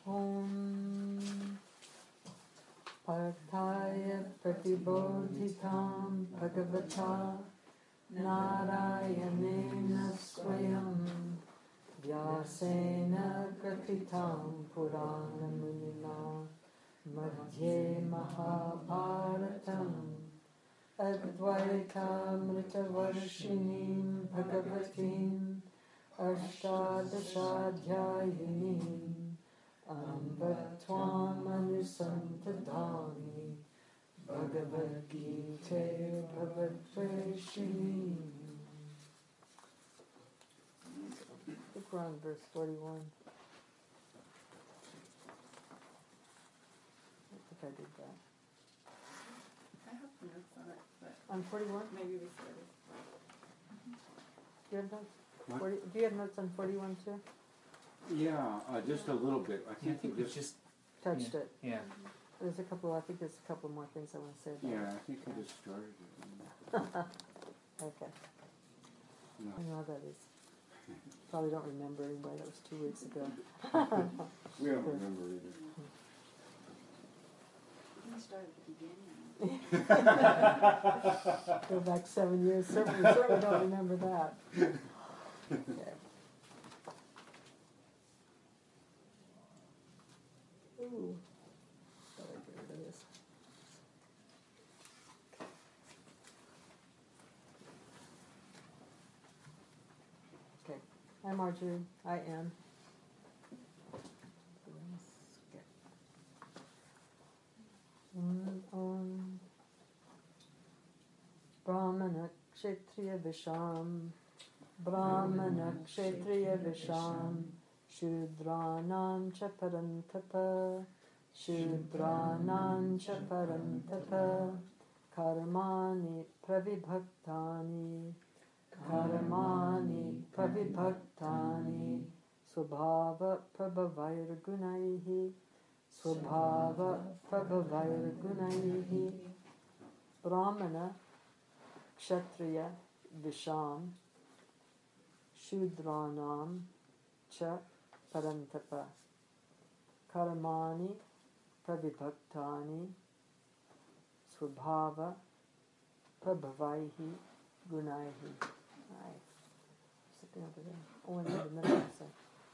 Om Partaya Pratibodhitam Bhagavata Narayanena Swayam Vyasena Kratitam Purana Munina Madhye Mahabharatam Advaita Mritavarshinim Bhagavatim Ashtadashadhyayinim Ambatvam Anusantadami Bhagavad Gita Bhagavad-Preshini. I think we're on verse 41. I think I did that. I have notes on it, but On 41? maybe we started. Do you have notes? What? 40, do you have notes on 41 too? Yeah, just a little bit. I I think think we we just. just Touched it. yeah. There's a couple more things I want to say about Yeah, I think we just started it. it. Okay. No. I know how that is. Probably don't remember anyway, that was 2 weeks ago. We don't remember either. We can start at the beginning. Go back 7 years, certainly don't remember that. Okay. Ooh. Thought I'd get rid of this. Okay. Hi Marjorie. Hi Ann. Om Brahmana Kshetriya Visham Brahmana Kshetriya Visham Shudranam cha parantapa Shudranam cha parantapa Karmani pravibhaktani Karmani pravibhaktani Subhava prabhavair gunaihi Subhava prabhavair gunaihi Brahmana Kshatriya Visham Shudranam cha parantapa Karmani pravibhaktani Svabhava prabhavaihi gunaihi. Right. Sitting over there. Oh, I need a minute or so.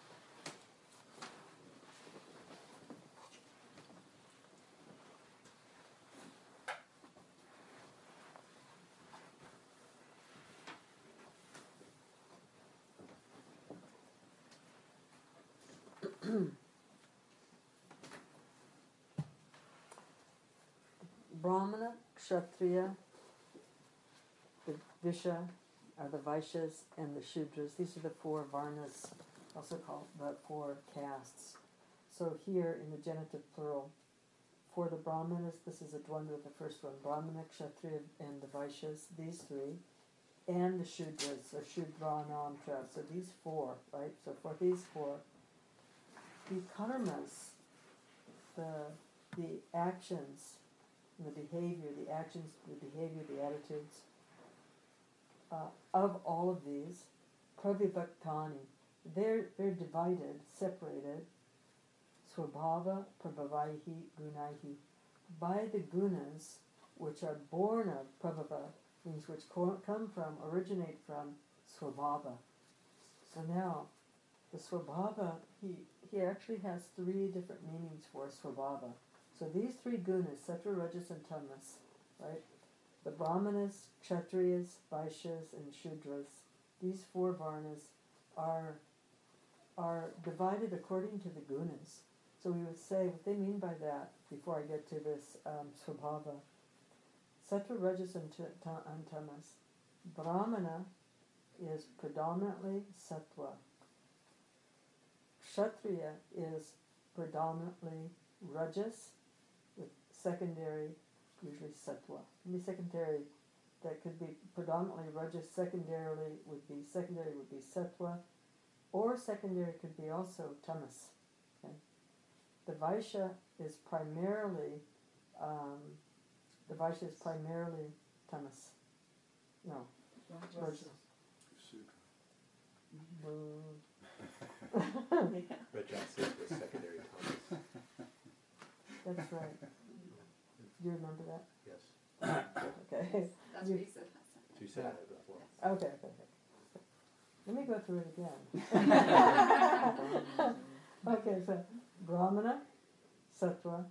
Brahmana, Kshatriya, the Visha, are the Vaishyas, and the Shudras. These are the 4 Varnas, also called the 4 castes. So here in the genitive plural, for the Brahmanas, this is a dvandva with the first one, Brahmana, Kshatriya, and the Vaishyas, these 3, and the Shudras, so Shudranam cha. So these 4, right? So for these 4, the karmas, the actions, the behavior, the actions, the behavior, the attitudes of all of these, pravibhaktani, they're divided, separated, svabhava prabhavaihi gunaihi, by the gunas which are born of prabhava, means which come from, originate from svabhava. So now, the svabhava, he actually has 3 different meanings for svabhava. So these 3 gunas, sattva, rajas, and tamas, right? The brahmanas, kshatriyas, vaishyas, and shudras, these 4 varnas are divided according to the gunas. So we would say, what they mean by that, before I get to this svabhava, sattva, rajas, and tamas. Brahmana is predominantly sattva. Kshatriya is predominantly rajas, with secondary, usually sattva. Can be secondary, that could be predominantly rajas, secondary would be sattva, or secondary could be also tamas. Okay? The Vaishya is primarily tamas. No, rajas. Rajas is the secondary tamas. That's right. Do you remember that? Yes, Okay. That's what he said last time. she said it before. Okay. Let me go through it again. Okay, so Brahmana, Sattva,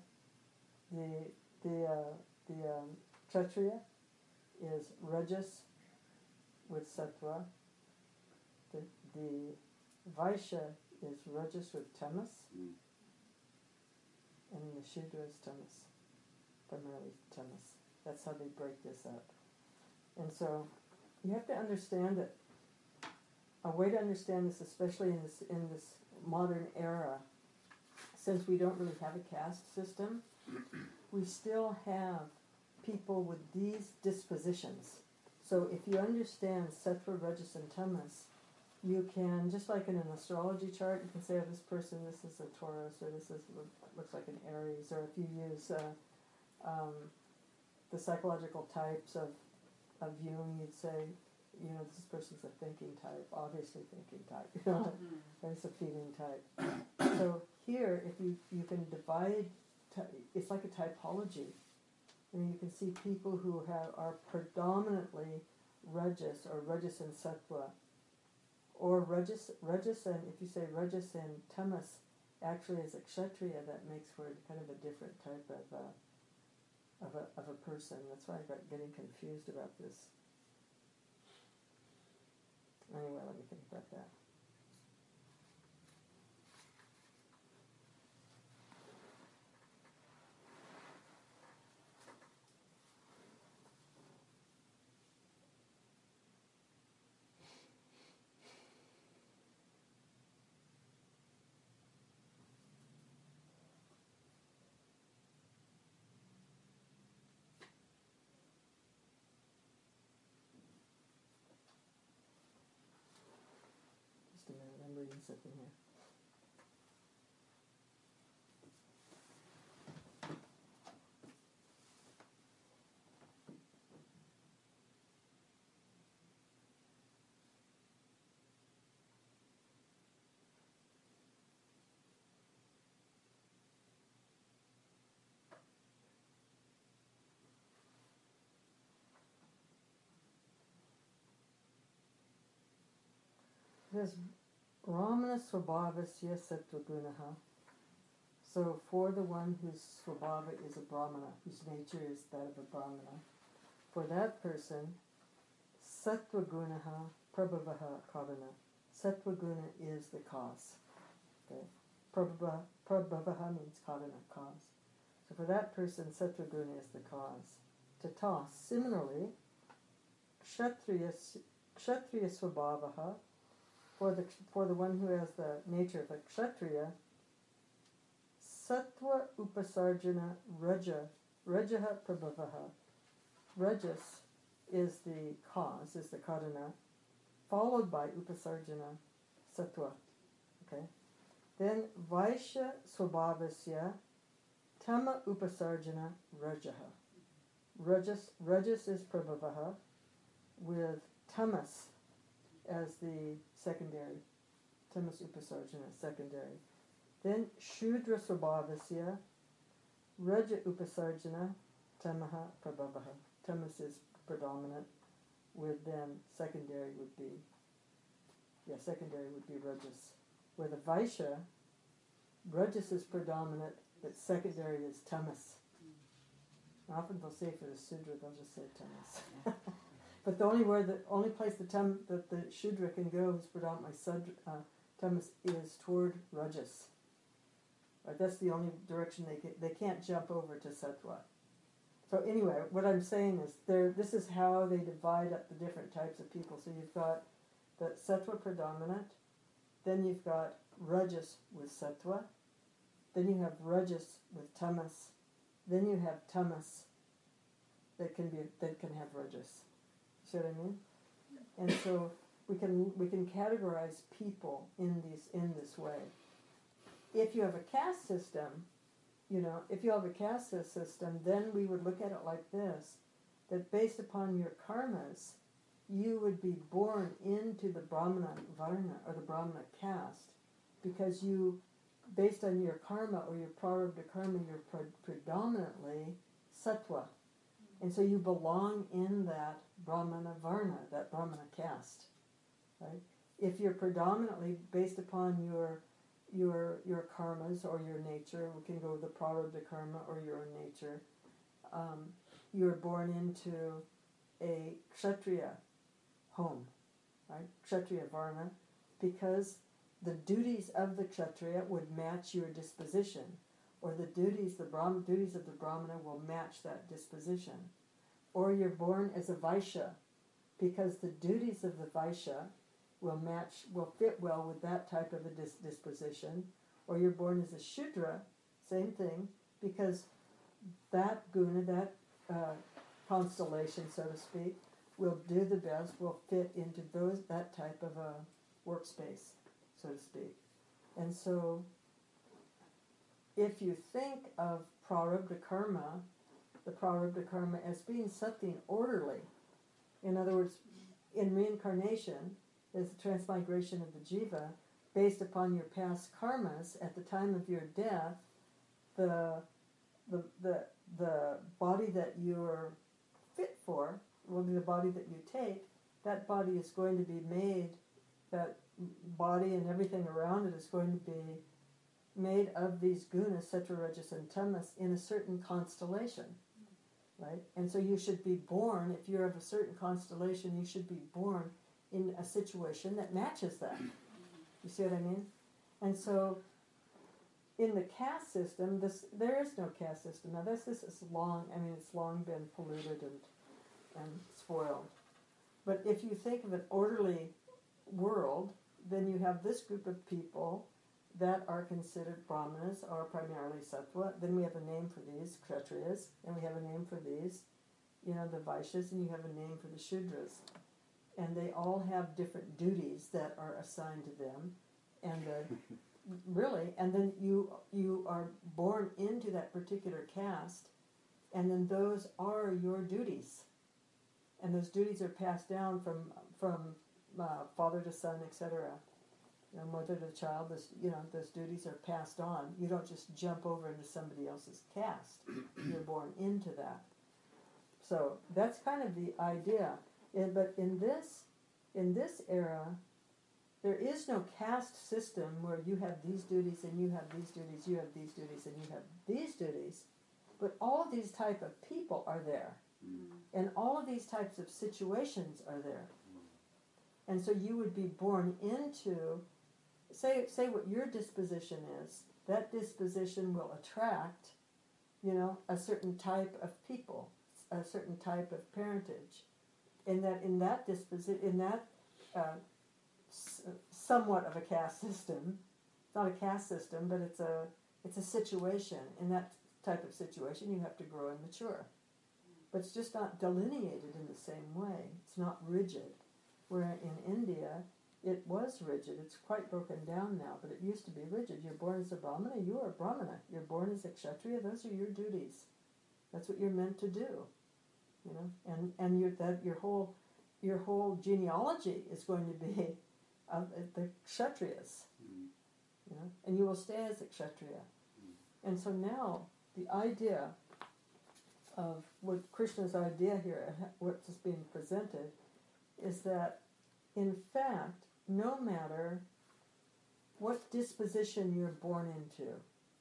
the Kshatriya is Rajas with Sattva. The Vaishya is Rajas with Tamas, Mm. and the Shudra is Tamas, primarily Tamas. That's how they break this up. And so you have to understand that a way to understand this, especially in this modern era, since we don't really have a caste system, we still have people with these dispositions. So if you understand Sattva, Rajas, and Tamas, you can, just like in an astrology chart, you can say, oh, this person, this is a Taurus, or this is looks like an Aries, or if you use the psychological types of Jung, you'd say, you know, this person's a thinking type, obviously thinking type, you know, and it's a feeling type. So here, if you can divide, it's like a typology. And you can see people who are predominantly Rajas or Rajas and Sattva, or Rajas and, if you say Rajas and Tamas, actually as a Kshatriya, that makes for kind of a different type of a person. That's why I got getting confused about this. Anyway, let me think about that. Just a minute, I'm reading something here. There's Brahmana Swabhavasya Sattva Gunaha. So for the one whose Swabhava is a Brahmana, whose nature is that of a Brahmana, for that person, Sattva Gunaha Prabhavaha Karana. Sattva Guna is the cause. Okay? Prabhavaha means Karana, cause. So for that person, Sattva Guna is the cause. Tata, similarly, Kshatriya Swabhavaha, for the one who has the nature of a Kshatriya, Sattva Upasarjana Rajaha Prabhavaha. Rajas is the cause, is the karana, followed by Upasarjana Sattva. Okay? Then Vaishya Swabhavasya Tama Upasarjana Rajaha. Rajas is Prabhavaha, with Tamas as the secondary. Tamas Upasarjana, secondary. Then Shudra Swabhavasya Raja Upasarjana Tamaha Prabhavaha. Tamas is predominant, with then secondary would be Rajas. With a Vaishya, Rajas is predominant, but secondary is Tamas. Often they'll say for the Sudra, they'll just say Tamas. But the only place that the Shudra can go, who's predominantly Tamas, is toward Rajas. Right? That's the only direction they can't jump over to Sattva. So anyway, what I'm saying is this is how they divide up the different types of people. So you've got the Sattva predominant, then you've got Rajas with Sattva, then you have Rajas with Tamas, then you have Tamas that can have Rajas. See what I mean? And so we can categorize people in this way. If you have a caste system, then we would look at it like this, that based upon your karmas, you would be born into the Brahmana Varna, or the Brahmana caste, because you based on your karma or your prarabdha karma, you're predominantly sattva. And so you belong in that brahmana varna, that brahmana caste, right? If you're predominantly based upon your karmas or your nature, we can go with the prarabdha karma or your nature, you're born into a kshatriya home, right? Kshatriya varna, because the duties of the kshatriya would match your disposition, or the duties of the brahmana will match that disposition. Or you're born as a vaishya, because the duties of the vaishya will fit well with that type of a disposition. Or you're born as a shudra, same thing, because that guna, that constellation, so to speak, will do the best, will fit into that type of a workspace, so to speak. And so, if you think of prarabdha karma, the prarabdha karma as being something orderly, in other words, in reincarnation, is the transmigration of the jiva, based upon your past karmas, at the time of your death, the body that you're fit for will be the body that you take. That body is going to be made, that body and everything around it is going to be made of these gunas, sattva, rajas, and tamas, in a certain constellation, right? And so you should be born, if you're of a certain constellation, you should be born in a situation that matches that. You see what I mean? And so, in the caste system, there is no caste system. Now, this is long, it's long been polluted and spoiled. But if you think of an orderly world, then you have this group of people that are considered brahmanas, or primarily sattva. Then we have a name for these, kshatriyas, and we have a name for these, the vaishyas, and you have a name for the shudras. And they all have different duties that are assigned to them. And and then you are born into that particular caste, and then those are your duties. And those duties are passed down from father to son, etc. Mother to child. Those duties are passed on. You don't just jump over into somebody else's caste. You're born into that. So that's kind of the idea. But in this era, there is no caste system where you have these duties and you have these duties, you have these duties and you have these duties. But all of these type of people are there. And all of these types of situations are there. And so you would be born into, say what your disposition is. That disposition will attract, a certain type of people, a certain type of parentage. In that disposition, somewhat of a caste system. It's not a caste system, but it's a situation. In that type of situation, you have to grow and mature. But it's just not delineated in the same way. It's not rigid. Where in India, it was rigid. It's quite broken down now, but it used to be rigid. You're born as a brahmana, you are a brahmana. You're born as a kshatriya, those are your duties. That's what you're meant to do. And your whole genealogy is going to be of the kshatriyas. And you will stay as a kshatriya. And so now the idea of what Krishna's idea here, what's being presented, is that in fact, no matter what disposition you're born into,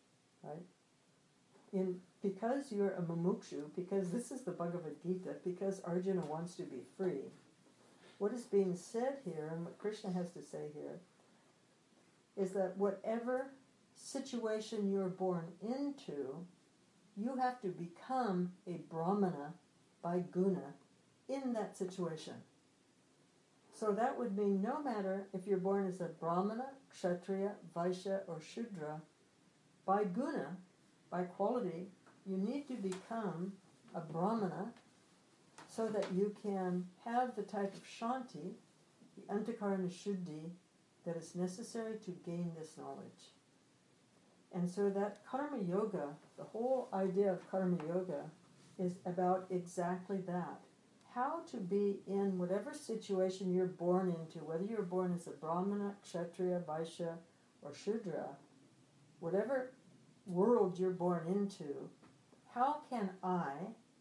right? Because you're a mumukshu, because this is the Bhagavad Gita, because Arjuna wants to be free, what is being said here, and what Krishna has to say here, is that whatever situation you're born into, you have to become a brahmana by guna in that situation. So that would mean no matter if you're born as a brahmana, kshatriya, vaishya, or shudra, by guna, by quality, you need to become a brahmana so that you can have the type of shanti, the antakarana shuddhi, that is necessary to gain this knowledge. And so that karma yoga, the whole idea of karma yoga, is about exactly that. How to be in whatever situation you're born into, whether you're born as a brahmana, kshatriya, vaishya, or shudra, whatever world you're born into, how can I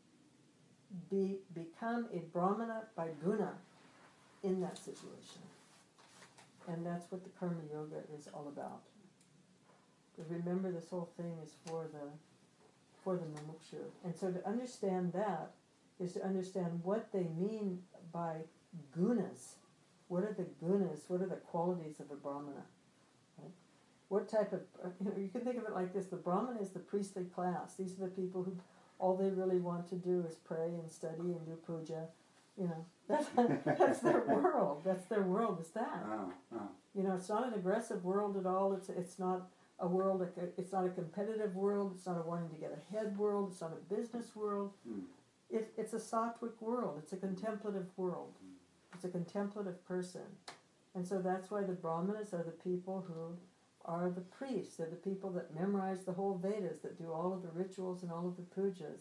become a Brahmana by guna in that situation? And that's what the Karma Yoga is all about. Because remember, this whole thing is for the mumukshu. And so to understand that is to understand what they mean by gunas. What are the gunas? What are the qualities of a Brahmana? Right? What type of, you can think of it like this, the Brahmana is the priestly class. These are the people who all they really want to do is pray and study and do puja. That's their world. That's their world, is that. It's not an aggressive world at all. It's not a world, it's not a competitive world. It's not a wanting to get ahead world. It's not a business world. It's a sattvic world. It's a contemplative world. It's a contemplative person. And so that's why the Brahmanas are the people who are the priests. They're the people that memorize the whole Vedas, that do all of the rituals and all of the pujas.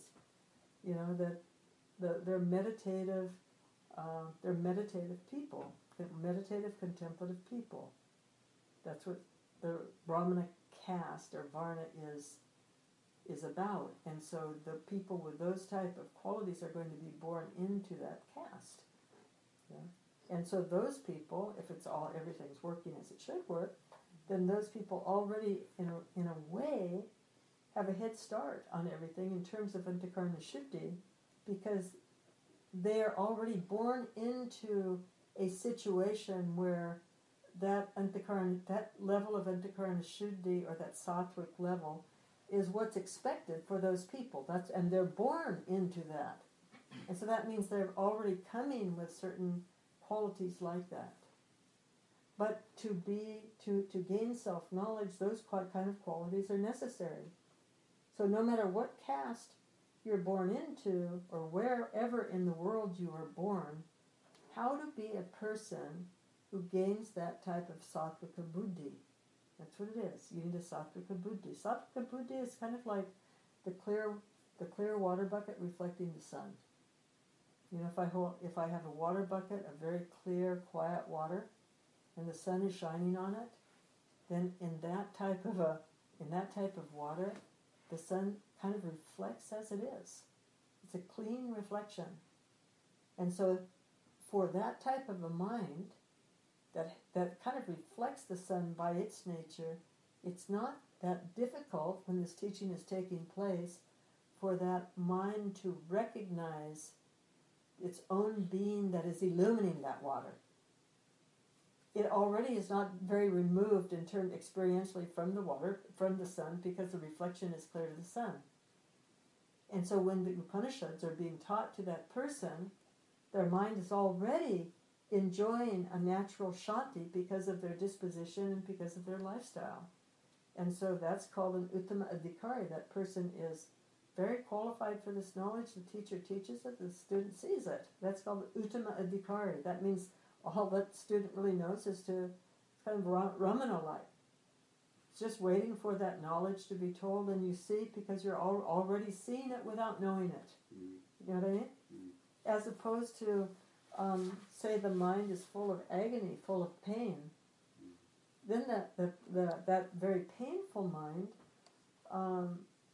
They're meditative. They're meditative people. They're meditative, contemplative people. That's what the Brahmana caste or Varna is about. And so the people with those type of qualities are going to be born into that caste. Yeah? And so those people, if everything's working as it should work, then those people already, in a way, have a head start on everything in terms of Antakarna Shuddhi, because they are already born into a situation where that level of Antakarna Shuddhi, or that sattvic level, is what's expected for those people. And they're born into that. And so that means they're already coming with certain qualities like that. But to gain self-knowledge, those kind of qualities are necessary. So no matter what caste you're born into, or wherever in the world you are born, how to be a person who gains that type of sattvika buddhi. That's what it is. You need a sattvika buddhi. Sattvika buddhi is kind of like the clear water bucket reflecting the sun. If I have a water bucket of very clear, quiet water, and the sun is shining on it, then in that type of water, the sun kind of reflects as it is. It's a clean reflection. And so for that type of a mind that kind of reflects the sun by its nature, it's not that difficult when this teaching is taking place for that mind to recognize its own being that is illumining that water. It already is not very removed in terms experientially from the water, from the sun, because the reflection is clear to the sun. And so when the Upanishads are being taught to that person, their mind is already enjoying a natural shanti because of their disposition and because of their lifestyle. And so that's called an uttama adhikari. That person is very qualified for this knowledge. The teacher teaches it, the student sees it. That's called uttama adhikari. That means all that student really knows is it's kind of Ramana-like. It's just waiting for that knowledge to be told, and you see because you're already seeing it without knowing it. You know what I mean? As opposed to, say the mind is full of agony, full of pain, then that very painful mind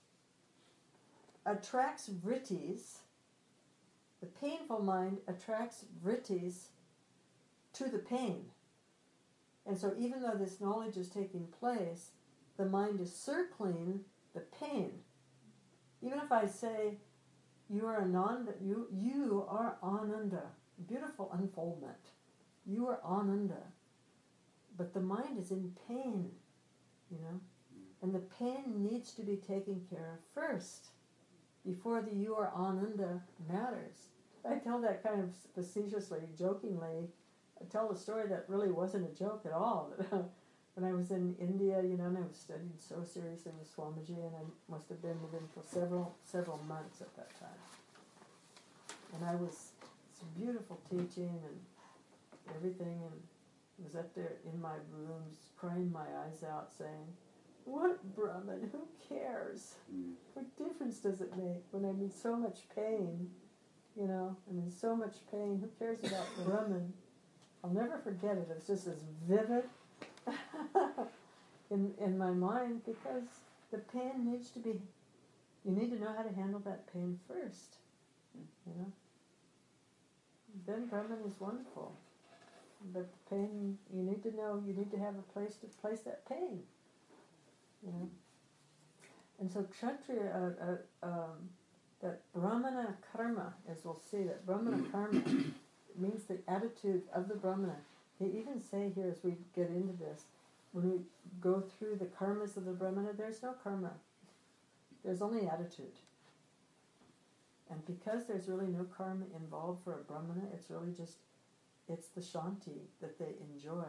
attracts vrittis. The painful mind attracts vrittis to the pain. And so even though this knowledge is taking place, the mind is circling the pain. Even if I say, you are Ananda, you are Ananda, beautiful unfoldment. You are Ananda. But the mind is in pain, and the pain needs to be taken care of first, before the you are Ananda matters. I tell that kind of facetiously, jokingly. I tell a story that really wasn't a joke at all. When I was in India, and I was studying so seriously with Swamiji, and I must have been with him for several months at that time. And it's a beautiful teaching and everything, and I was up there in my rooms, crying my eyes out, saying, "What Brahman? Who cares? What difference does it make when I'm in so much pain? I'm in so much pain. Who cares about Brahman?" I'll never forget it. It was just as vivid. in my mind, because the pain needs to be, you need to know how to handle that pain first, you know. Then Brahman is wonderful. But pain, you need to know, you need to have a place to place that pain, you know. And so Kshatriya, that Brahmana karma, as we'll see, that Brahmana karma means the attitude of the Brahmana. He even say here as we get into this, when we go through the karmas of the Brahmana, there's no karma. There's only attitude. And because there's really no karma involved for a Brahmana, it's really just, it's the shanti that they enjoy.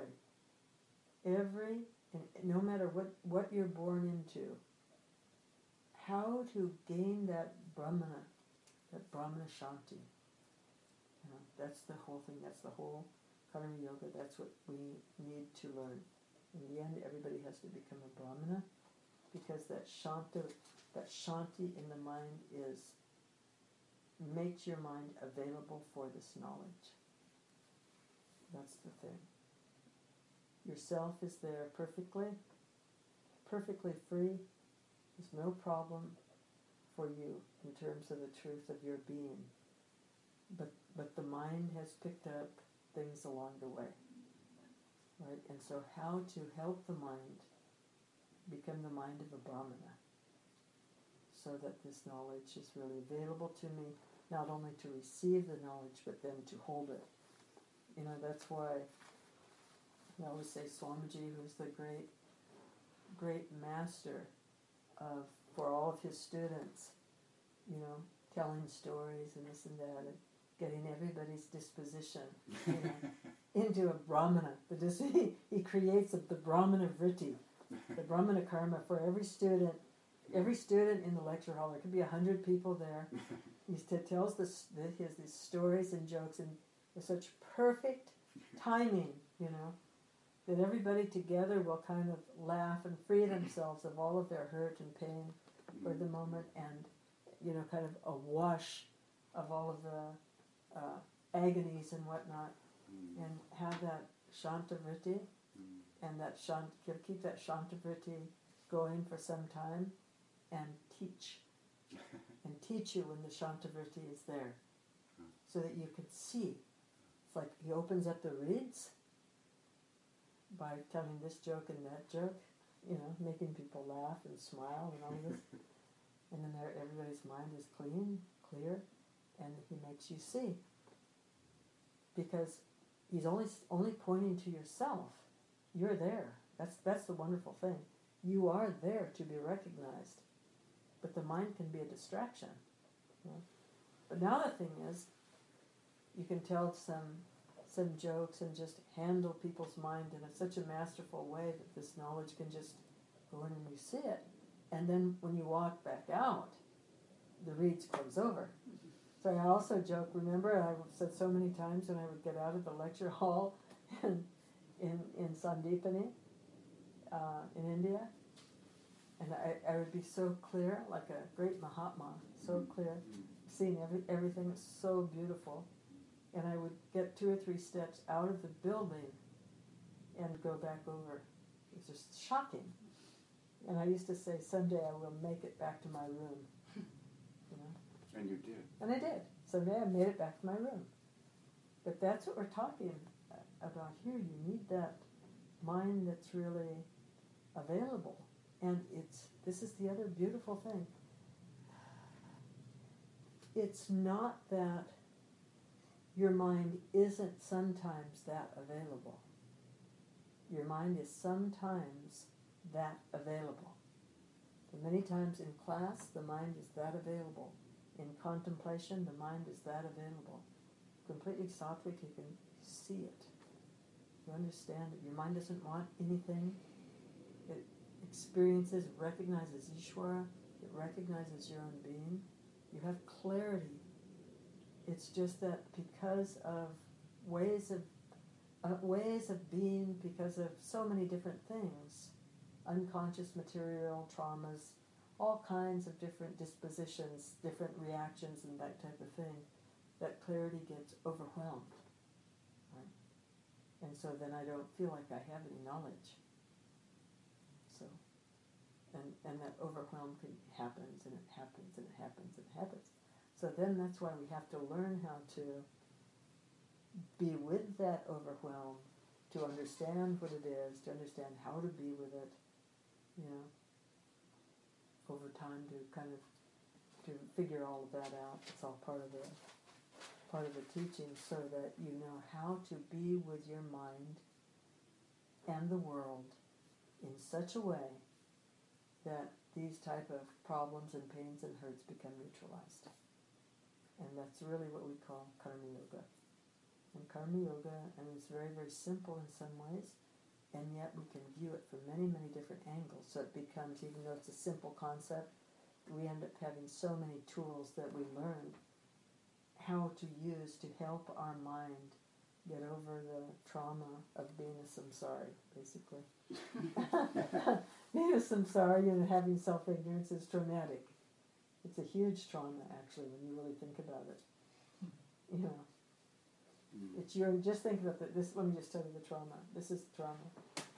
No matter what you're born into, how to gain that Brahmana shanti. You know, that's the whole thing, that's the whole Karma Yoga, that's what we need to learn. In the end, everybody has to become a Brahmana, because that shanti in the mind makes your mind available for this knowledge. That's the thing. Yourself is there perfectly free. There's no problem for you in terms of the truth of your being. But the mind has picked up things along the way. Right? And so how to help the mind become the mind of a Brahmana, so that this knowledge is really available to me, not only to receive the knowledge, but then to hold it. You know, that's why I always say Swamiji, who's the great master for all of his students, you know, telling stories and this and that, and getting everybody's disposition, you know, into a Brahmana. He creates the Brahmana vritti, the Brahmana karma for every student in the lecture hall. There could be 100 people there. He tells he has these stories and jokes, and with such perfect timing, you know, that everybody together will kind of laugh and free themselves of all of their hurt and pain for the moment, and, you know, kind of a wash of all of the agonies and whatnot, and have that Shantavritti, and that keep that Shantavritti going for some time, and teach you when the Shantavritti is there, so that you can see. It's like he opens up the reeds by telling this joke and that joke, you know, making people laugh and smile and all this, and then everybody's mind is clear, and he makes you see, because he's only pointing to yourself. You're there. That's the wonderful thing. You are there to be recognized, but the mind can be a distraction. You know? But now the thing is, you can tell some jokes and just handle people's mind in such a masterful way that this knowledge can just go in and you see it. And then when you walk back out, the reeds close over. So I also joke, remember, I've said so many times when I would get out of the lecture hall in Sandipani, in India, and I would be so clear, like a great Mahatma, so clear, seeing everything was so beautiful. And I would get 2 or 3 steps out of the building and go back over. It was just shocking. And I used to say, someday I will make it back to my room. You know? And you did. And I did. Someday I made it back to my room. But that's what we're talking about here. You need that mind that's really available. And this is the other beautiful thing. It's not that your mind isn't sometimes that available. Your mind is sometimes that available. And many times in class, the mind is that available. In contemplation, the mind is that available. Completely sattvic, you can see it. You understand it. Your mind doesn't want anything. It experiences, recognizes Ishvara. It recognizes your own being. You have clarity. It's just that because of ways of being, because of so many different things, unconscious material, traumas, all kinds of different dispositions, different reactions and that type of thing, that clarity gets overwhelmed. Right? And so then I don't feel like I have any knowledge. So and that overwhelm happens, and it happens, and it happens, and it happens. So then that's why we have to learn how to be with that overwhelm, to understand what it is, to understand how to be with it, you know, over time to kind of to figure all of that out. It's all part of the teaching, so that you know how to be with your mind and the world in such a way that these type of problems and pains and hurts become neutralized. And that's really what we call karma yoga. And karma yoga, I mean, it's very, very simple in some ways, and yet we can view it from many, many different angles. So it becomes, even though it's a simple concept, we end up having so many tools that we learn how to use to help our mind get over the trauma of being a samsari, basically. Being a samsari and having self-ignorance is traumatic. It's a huge trauma, actually, when you really think about it. You know, it's your, just think about this. Let me just tell you the trauma. This is the trauma.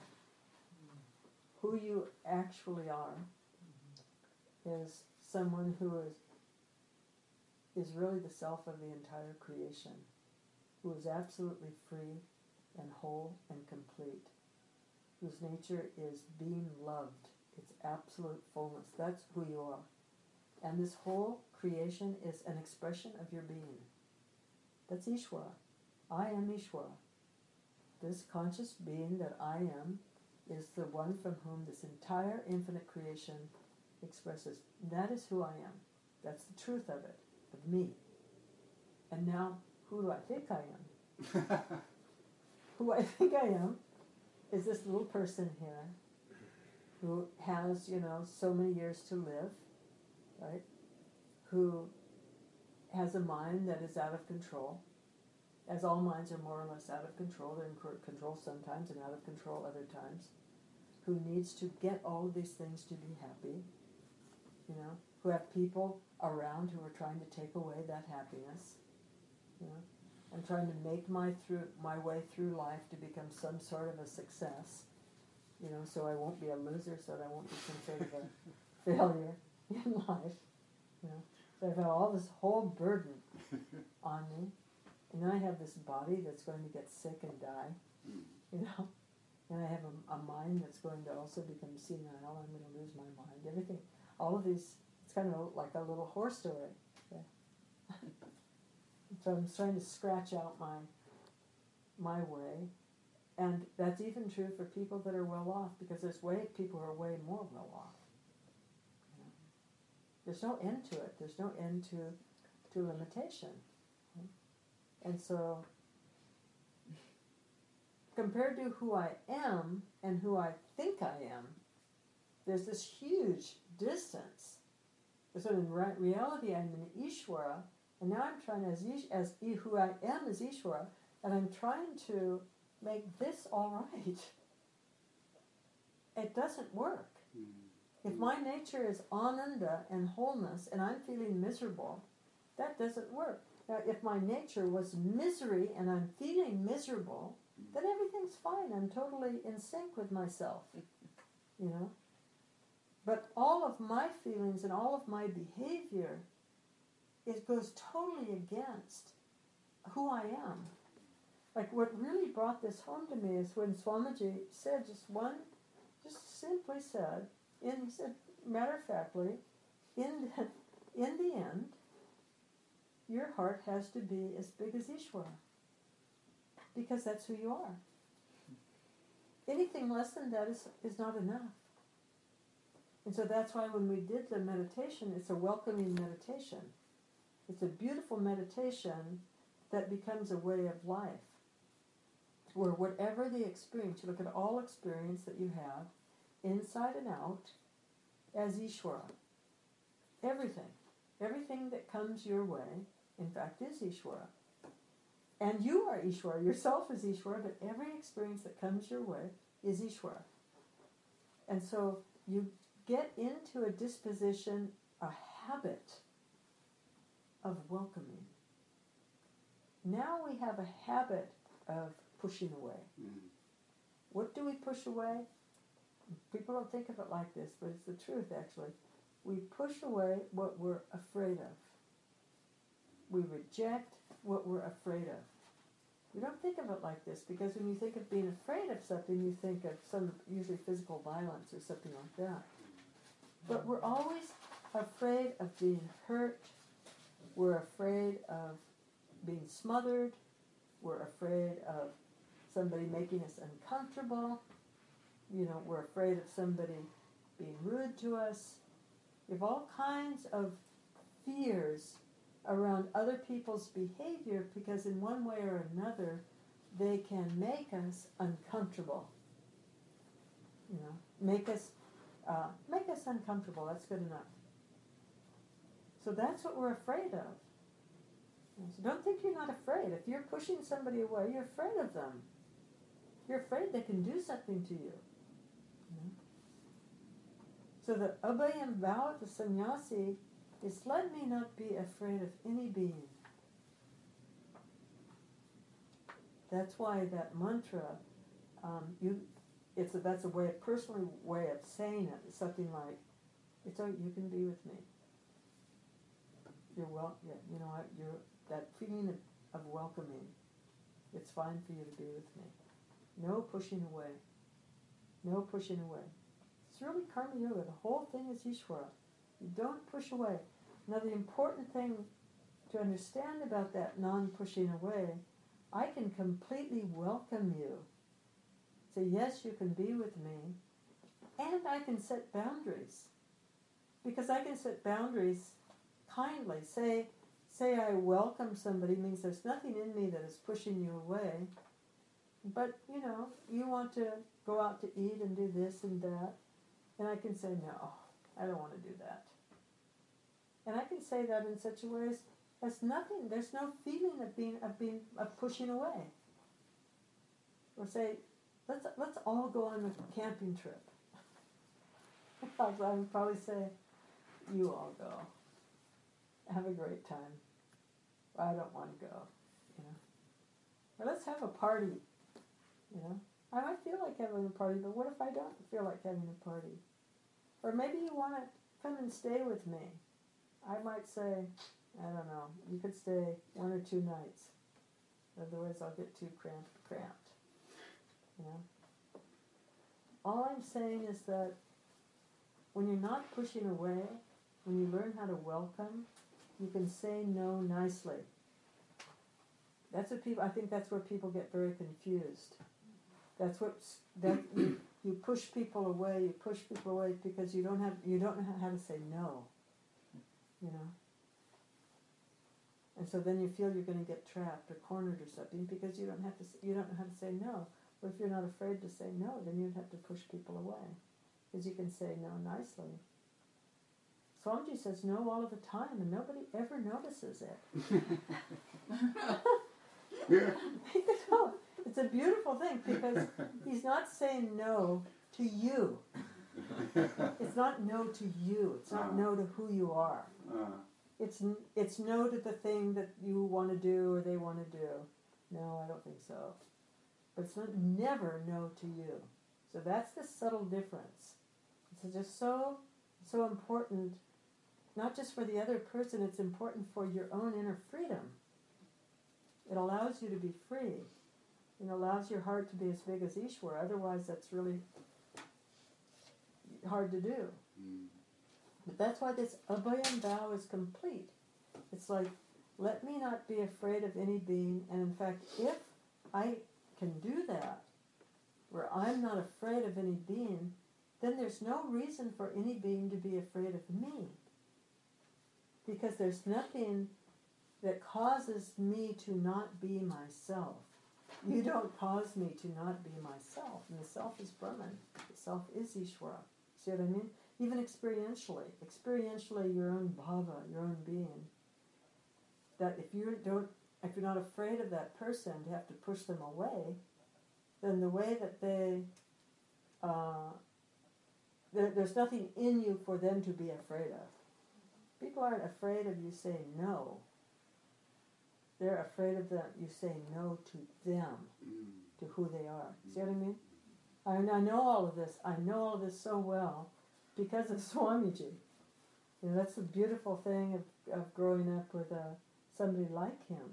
Who you actually are is someone who is really the self of the entire creation, who is absolutely free and whole and complete, whose nature is being loved. It's absolute fullness. That's who you are. And this whole creation is an expression of your being. That's Ishvara. I am Ishvara. This conscious being that I am is the one from whom this entire infinite creation expresses. That is who I am. That's the truth of it, of me. And now, who do I think I am? Who I think I am is this little person here who has, you know, so many years to live, right? Who has a mind that is out of control, as all minds are more or less out of control. They're in control sometimes and out of control other times. Who needs to get all of these things to be happy, you know, who have people around who are trying to take away that happiness, you know. I'm trying to make my way through life to become some sort of a success, you know, so I won't be a loser, so that I won't be some sort of a failure in life, you know. So I've got all this whole burden on me, and then I have this body that's going to get sick and die, you know, and I have a mind that's going to also become senile. I'm going to lose my mind. Everything, all of these, it's kind of like a little horror story. Okay? So I'm trying to scratch out my way, and that's even true for people that are well off, because there's people who are way more well off. You know? There's no end to it. There's no end to limitation. Okay? And so, compared to who I am and who I think I am, there's this huge distance. So in reality, I'm an Ishvara, and now I'm trying who I am is Ishvara, and I'm trying to make this all right. It doesn't work. If my nature is ananda and wholeness, and I'm feeling miserable, that doesn't work. Now, if my nature was misery and I'm feeling miserable, then everything's fine. I'm totally in sync with myself, you know. But all of my feelings and all of my behavior, it goes totally against who I am. Like, what really brought this home to me is when Swamiji said just simply said, he said, matter-of-factly, in the end, your heart has to be as big as Ishvara, because that's who you are. Anything less than that is not enough. And so that's why when we did the meditation, it's a welcoming meditation. It's a beautiful meditation that becomes a way of life, where whatever the experience, you look at all experience that you have, inside and out, as Ishvara. Everything that comes your way, in fact, is Ishvara. And you are Ishvara, yourself is Ishvara, but every experience that comes your way is Ishvara. And so you get into a disposition, a habit of welcoming. Now we have a habit of pushing away. What do we push away? People don't think of it like this, but it's the truth actually. We push away what we're afraid of. We reject what we're afraid of. We don't think of it like this because when you think of being afraid of something, you think of some usually physical violence or something like that. But we're always afraid of being hurt. We're afraid of being smothered. We're afraid of somebody making us uncomfortable. We're afraid of somebody being rude to us. We have all kinds of fears around other people's behavior because in one way or another they can make us uncomfortable. Make us uncomfortable. That's good enough. So that's what we're afraid of. So don't think you're not afraid. If you're pushing somebody away, you're afraid of them. You're afraid they can do something to you. So the abhayam vow of the sannyasi is, let me not be afraid of any being. That's why that mantra, that's a personal way of saying it. It's something like, you can be with me. You're that feeling of welcoming. It's fine for you to be with me. No pushing away. No pushing away. It's really karma yoga. The whole thing is Ishvara. You don't push away. Now the important thing to understand about that non-pushing away, I can completely welcome you. Say, yes, you can be with me. And I can set boundaries. Because I can set boundaries kindly. Say I welcome somebody means there's nothing in me that is pushing you away. But, you want to go out to eat and do this and that. And I can say, no, I don't want to do that. And I can say that in such a way as there's no feeling of pushing away. Or say, let's all go on a camping trip. I would probably say, you all go. Have a great time. I don't want to go, Or let's have a party, I might feel like having a party, but what if I don't feel like having a party? Or maybe you want to come and stay with me. I might say, I don't know, you could stay 1 or 2 nights. Otherwise I'll get too cramped. All I'm saying is that when you're not pushing away, when you learn how to welcome, you can say no nicely. I think that's where people get very confused. You push people away because you don't know how to say no. And so then you feel you're going to get trapped or cornered or something because you don't know how to say no. But if you're not afraid to say no, then you'd have to push people away because you can say no nicely. Swamiji says no all of the time, and nobody ever notices it. It's a beautiful thing because he's not saying no to you. It's not no to you. It's not no to who you are. It's no to the thing that you want to do or they want to do. No, I don't think so. But it's never no to you. So that's the subtle difference. It's just so important, not just for the other person, it's important for your own inner freedom. It allows you to be free. It allows your heart to be as big as Ishwara. Otherwise, that's really hard to do. But that's why this abhayam vow is complete. It's like, let me not be afraid of any being. And in fact, if I can do that, where I'm not afraid of any being, then there's no reason for any being to be afraid of me. Because there's nothing that causes me to not be myself. You don't cause me to not be myself. And the self is Brahman. The self is Ishvara. See what I mean? Even experientially, your own bhava, your own being. That if you're not afraid of that person to have to push them away, then the way that there's nothing in you for them to be afraid of. People aren't afraid of you saying no. They're afraid of you saying no to them, to who they are. See what I mean? I know all of this. I know all of this so well because of Swamiji. You know, that's the beautiful thing of growing up with somebody like him,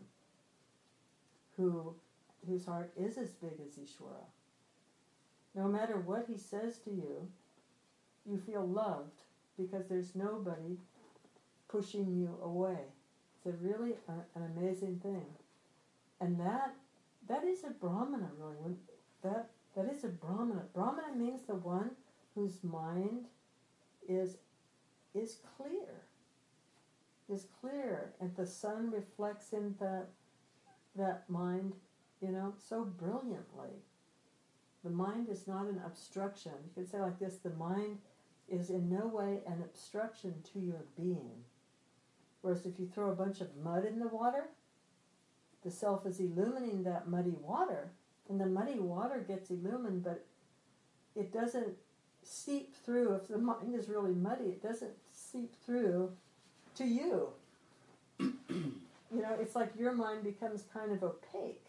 whose heart is as big as Ishvara. No matter what he says to you, you feel loved because there's nobody pushing you away. It's a really an amazing thing. And that is a Brahmana, really. That is a Brahmana. Brahmana means the one whose mind is clear. Is clear. And the sun reflects in that mind, you know, so brilliantly. The mind is not an obstruction. You could say like this, the mind is in no way an obstruction to your being. Whereas if you throw a bunch of mud in the water, the self is illumining that muddy water, and the muddy water gets illumined, but it doesn't seep through. If the mind is really muddy, it doesn't seep through to you. You know, it's like your mind becomes kind of opaque,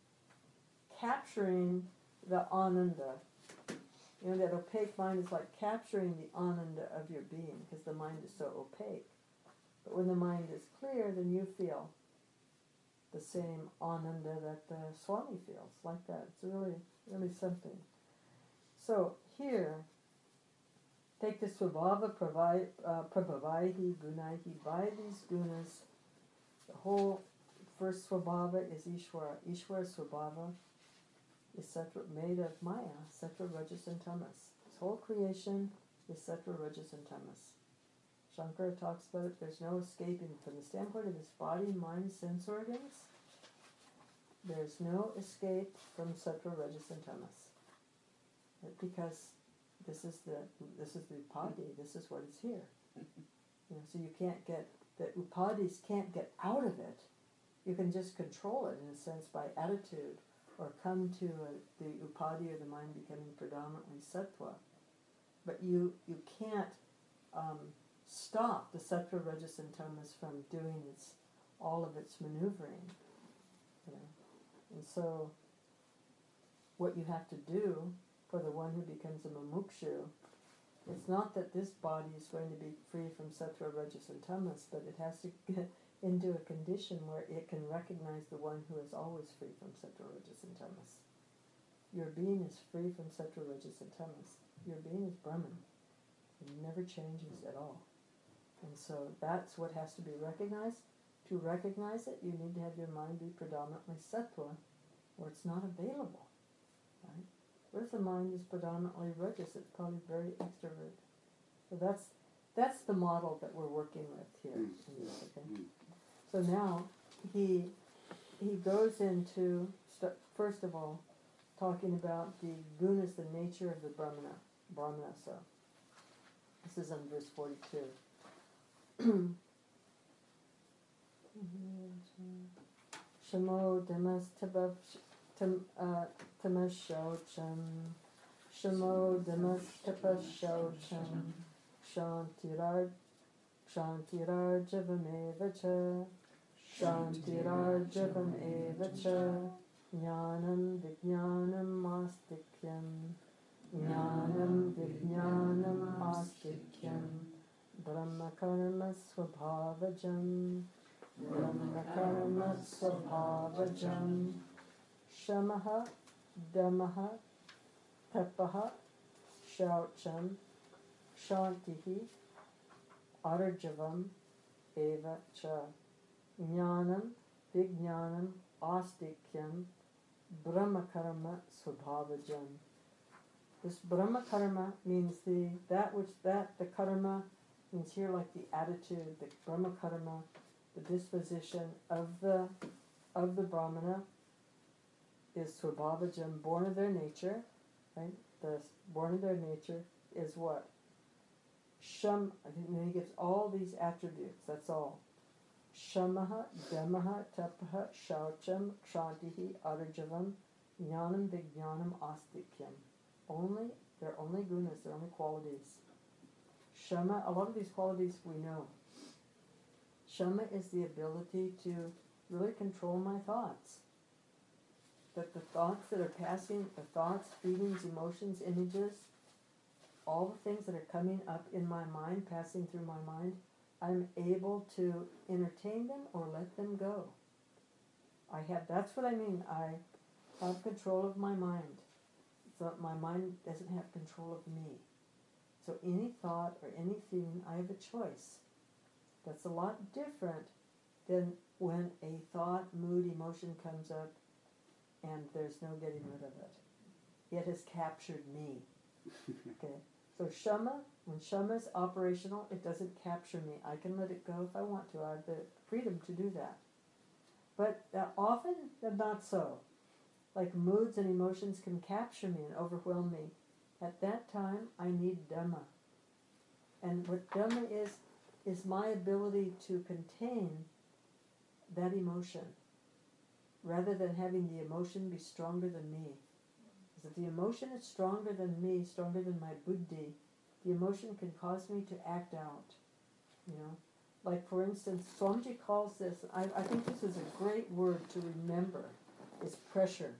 capturing the ananda. You know, that opaque mind is like capturing the ananda of your being because the mind is so opaque. But when the mind is clear, then you feel the same ananda that the Swami feels, like that. It's really, really something. So here, take the Svabhava Prabhavaihi Gunaihi. By these gunas, the whole first Svabhava is Ishvara. Ishvara Svabhava is Sattva, made of Maya, Sattva, Rajas, and Tamas. This whole creation is Sattva, Rajas, and Tamas. Shankara talks about it. There's no escaping from the standpoint of this body, mind, sense organs. There's no escape from Sattva, Rajas, and Tamas, because this is the upadhi. This is what is here. You know, so you can't get the upadhis can't get out of it. You can just control it in a sense by attitude, or come to the upadhi or the mind becoming predominantly sattva. But you can't stop the sattva, rajas, and tamas from doing all of its maneuvering. You know? And so what you have to do for the one who becomes a mumukshu, it's not that this body is going to be free from sattva, rajas, and tamas, but it has to get into a condition where it can recognize the one who is always free from sattva, rajas, and tamas. Your being is free from sattva, rajas, and tamas. Your being is Brahman. It never changes at all. And so that's what has to be recognized. To recognize it, you need to have your mind be predominantly sattva, or it's not available. Right? What if the mind is predominantly rajas? It's probably very extrovert. So that's the model that we're working with here. In this, okay? So now he goes into first of all talking about the gunas, the nature of the Brahmana. So this is in verse 42. Shamo demas tamashaucham. Shamo demas tapashaucham. Shantirarjavam evacha. Shantirarjavam evacha. Jnanam vijnanam astikyam. Jnanam vijnanam astikyam. Brahmakarma svabhavajam. Brahmakarma svabhavajam. Shamaha damaha tapaha shaucham. Shantihi arjavam eva cha. Jnanam vijnanam astikyam. Brahmakarma svabhavajam. This Brahmakarma means the karma means here like the attitude, the Brahmakarma, the disposition of the Brahmana is Svabhavajam, born of their nature, right? The born of their nature is what? Sham, and then he gives all these attributes, that's all. Shamaha, Damaha, Tapaha, Shaucham, Kshantihi, Arjavam, Jnanam, Vijnanam, Astikyam. They're only gunas, they're only qualities. Shama, a lot of these qualities we know. Shama is the ability to really control my thoughts. that the thoughts that are passing, the thoughts, feelings, emotions, images, all the things that are coming up in my mind, passing through my mind, I'm able to entertain them or let them go. That's what I mean. I have control of my mind. So my mind doesn't have control of me. So any thought or any feeling, I have a choice. That's a lot different than when a thought, mood, emotion comes up and there's no getting rid of it. It has captured me. Okay. So when Shama is operational, it doesn't capture me. I can let it go if I want to. I have the freedom to do that. But often, not so. Like moods and emotions can capture me and overwhelm me. At that time, I need Dhamma. And what Dhamma is my ability to contain that emotion, rather than having the emotion be stronger than me. Because if the emotion is stronger than me, stronger than my buddhi, the emotion can cause me to act out. You know, like for instance, Swamiji calls this. I think this is a great word to remember. Is pressure.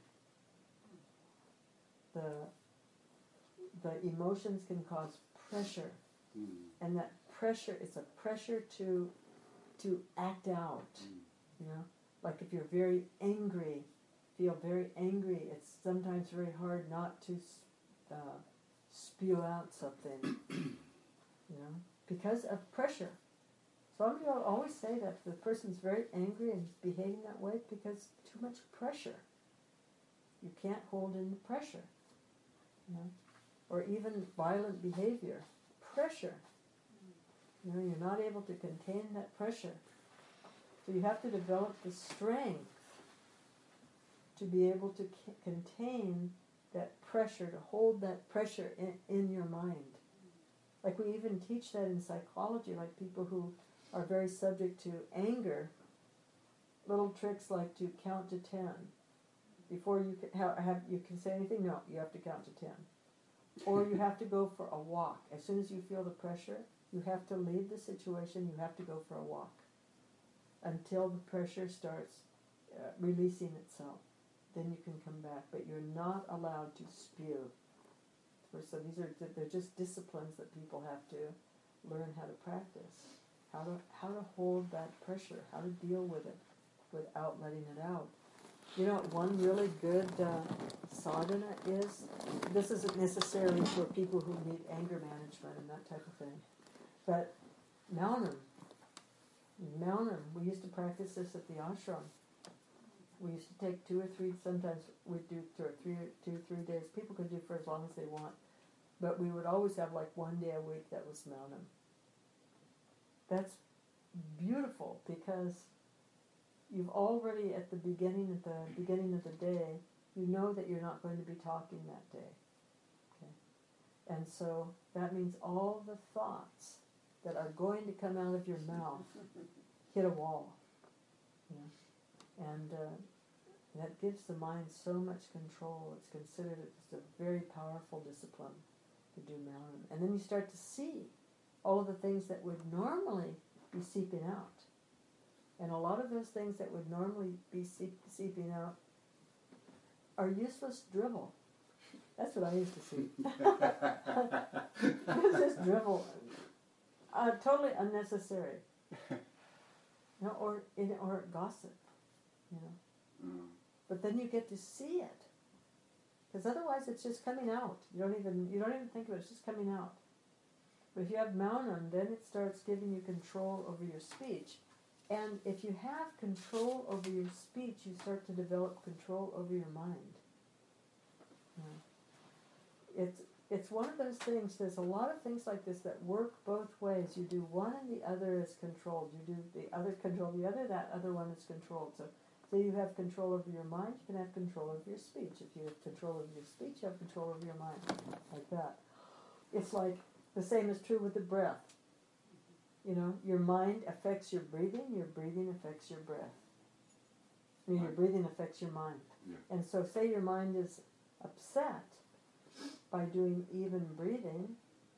The emotions can cause pressure, and that pressure is a pressure to act out. You know, like if you're very angry, feel very angry, it's sometimes very hard not to spew out something, you know, because of pressure. Somebody will always say that if the person's very angry and behaving that way, because too much pressure. You can't hold in the pressure, you know, or even violent behavior, pressure. You know, you're not able to contain that pressure. So you have to develop the strength to be able to contain that pressure, to hold that pressure in your mind. Like we even teach that in psychology, like people who are very subject to anger, little tricks like to count to 10. Before you can say anything, no, you have to count to 10. Or you have to go for a walk. As soon as you feel the pressure, you have to leave the situation, you have to go for a walk until the pressure starts releasing itself. Then you can come back, but you're not allowed to spew. So they're just disciplines that people have to learn how to practice. How to hold that pressure, how to deal with it without letting it out. You know, one really good sadhana is, this isn't necessarily for people who need anger management and that type of thing, but Maunam, we used to practice this at the ashram. We used to take 2 or 3, sometimes we'd do 3 days. People could do for as long as they want. But we would always have like 1 day a week that was Maunam. That's beautiful because you've already at the beginning of the day, you know that you're not going to be talking that day. Okay? And so that means all the thoughts that are going to come out of your mouth hit a wall. You know? And that gives the mind so much control. It's considered a very powerful discipline to do Maunam. And then you start to see all of the things that would normally be seeping out. And a lot of those things that would normally be seeping out are useless drivel. That's what I used to see. It was just drivel. Totally unnecessary. You know, or gossip. You know. But then you get to see it. Because otherwise it's just coming out. You don't even think of it, it's just coming out. But if you have Maunam, then it starts giving you control over your speech. And if you have control over your speech, you start to develop control over your mind. You know, it's one of those things, there's a lot of things like this that work both ways. You do one and the other is controlled. You do the other control, that other one is controlled. So you have control over your mind, you can have control over your speech. If you have control over your speech, you have control over your mind. Like that. It's like the same is true with the breath. You know, your mind affects your breathing affects your breath. I mean, your breathing affects your mind. Yeah. And so say your mind is upset by doing even breathing,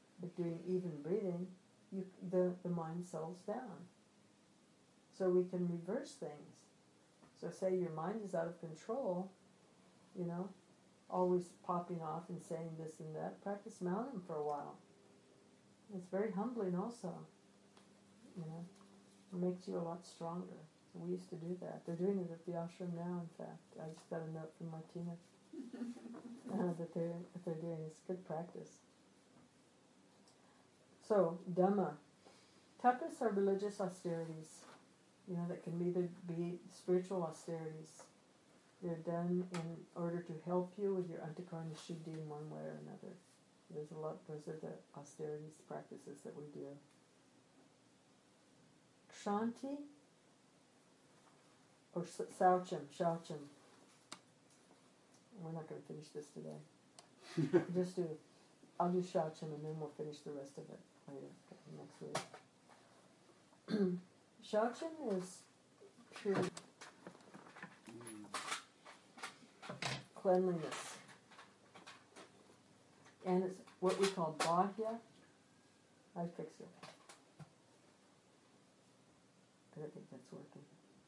the mind settles down. So we can reverse things. So say your mind is out of control, you know, always popping off and saying this and that. Practice mountain for a while. It's very humbling also, you know. It makes you a lot stronger. We used to do that. They're doing it at the ashram now, in fact. I just got a note from Martina that they're doing. It's good practice. So, Dhamma. Tapas are religious austerities, you know, that can either be spiritual austerities. They're done in order to help you with your antakarana shuddhi in one way or another. There's a lot. Those are the austerities practices that we do. Shanti or Shaucham. We're not going to finish this today. Just do. I'll do Shaucham and then we'll finish the rest of it later next week. Shaucham is pure cleanliness. And it's what we call bahya. I fixed it. I don't think that's working.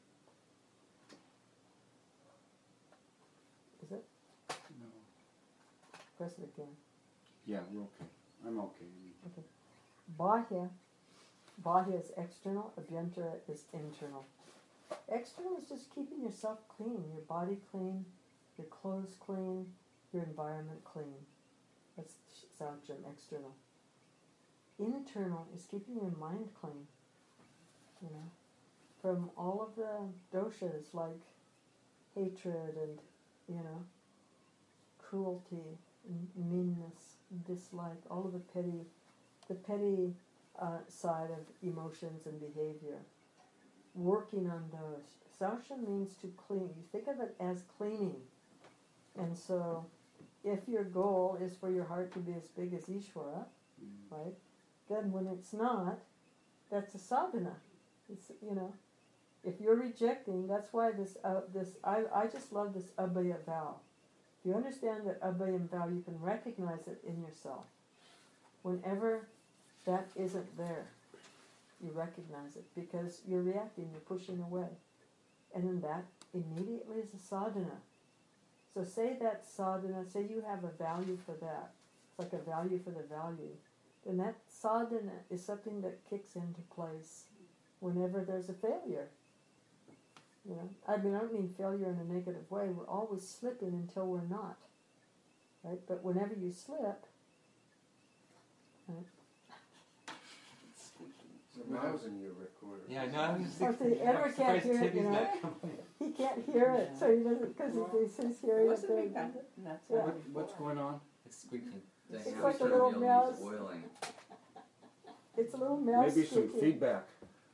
Is it? No. Press it again. Yeah, we're okay. I'm okay. Okay. Bahya. Bahya is external. Abhyantara is internal. External is just keeping yourself clean. Your body clean. Your clothes clean. Your environment clean. That's Saucham, external. Internal is keeping your mind clean. You know, from all of the doshas like hatred and, you know, cruelty, meanness, dislike, all of the petty side of emotions and behavior. Working on those. Saucham means to clean. You think of it as cleaning. And so, if your goal is for your heart to be as big as Ishvara, right, then when it's not, that's a sadhana. It's, you know, if you're rejecting, that's why I just love this abhaya vow. If you understand that abhayam vow, you can recognize it in yourself. Whenever that isn't there, you recognize it because you're reacting, you're pushing away. And then that immediately is a sadhana. So say that sadhana, say you have a value for that. It's like a value for the value. Then that sadhana is something that kicks into place whenever there's a failure. You know, I mean, I don't mean failure in a negative way. We're always slipping until we're not. Right? But whenever you slip, right? There's a mouse in your recorder. Yeah, no, I'm just Or see, Edward can't hear it, you know. He can't hear it, so he doesn't, because he's hearing it. What's the there. big band? That's Yeah. What's going on? It's squeaking. It's Dang, like a sure little Neil mouse. needs oiling. It's a little mouse Maybe some squeaking. feedback.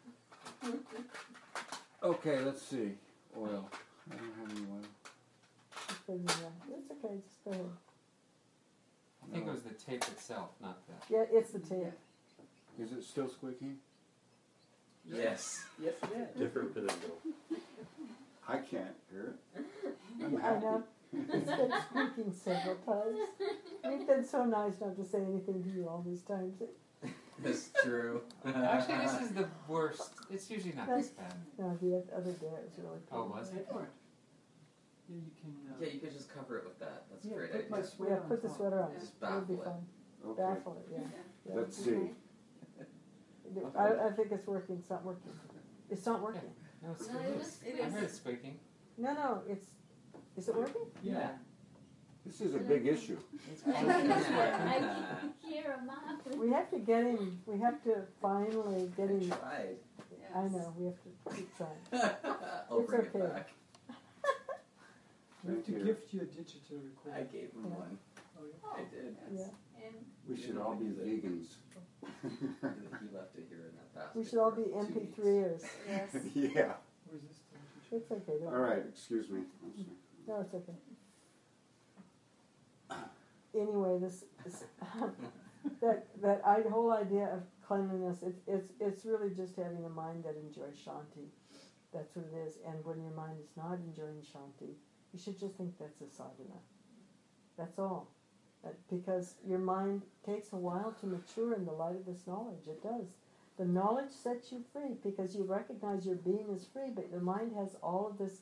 Okay, let's see. Oil. I don't have any oil. It's okay, just go ahead. I think it was the tape itself, not the... Yeah, it's the tape. Is it still squeaking? Yes. Yes, it is. Different pinnacle. I can't hear it. I'm I happy. know. It's been squeaking several times. We've been so nice not to say anything to you all these times. That's true. Actually, this is the worst. It's usually not this bad. No, the other day it was really Oh, painful. was it? Yeah, you can. Yeah, you could just cover it with that. That's a Yeah, great put my idea. sweater Yeah, put the on top. sweater on. Just It'll be baffle it. fine. Okay. Baffle it, yeah. Yeah. Let's see. I think it's working. It's not working. It's not working. No, it's No, squeaking. it I is. heard it squeaking. No, it's. Is it working? Yeah. This is a big issue. It's I working. can hear a mouth. We have to get him. We have to finally get him. I tried. I know. We have to keep trying. I'll It's bring okay. it back. We have to Here. gift you a digital I recorder. gave him Yeah. one. Oh, yeah. I did. Yeah. And We should all be vegans. He left it here in that basket. We should all be for 2 weeks. MP3ers. Yes. Yeah. Where's this thing? It's okay. Don't All right, excuse me. I'm sorry. No, it's okay. Anyway, this that whole idea of cleanliness, it's really just having a mind that enjoys shanti. That's what it is. And when your mind is not enjoying shanti, you should just think that's a sadhana. That's all. Because your mind takes a while to mature in the light of this knowledge. It does. The knowledge sets you free because you recognize your being is free, but your mind has all of this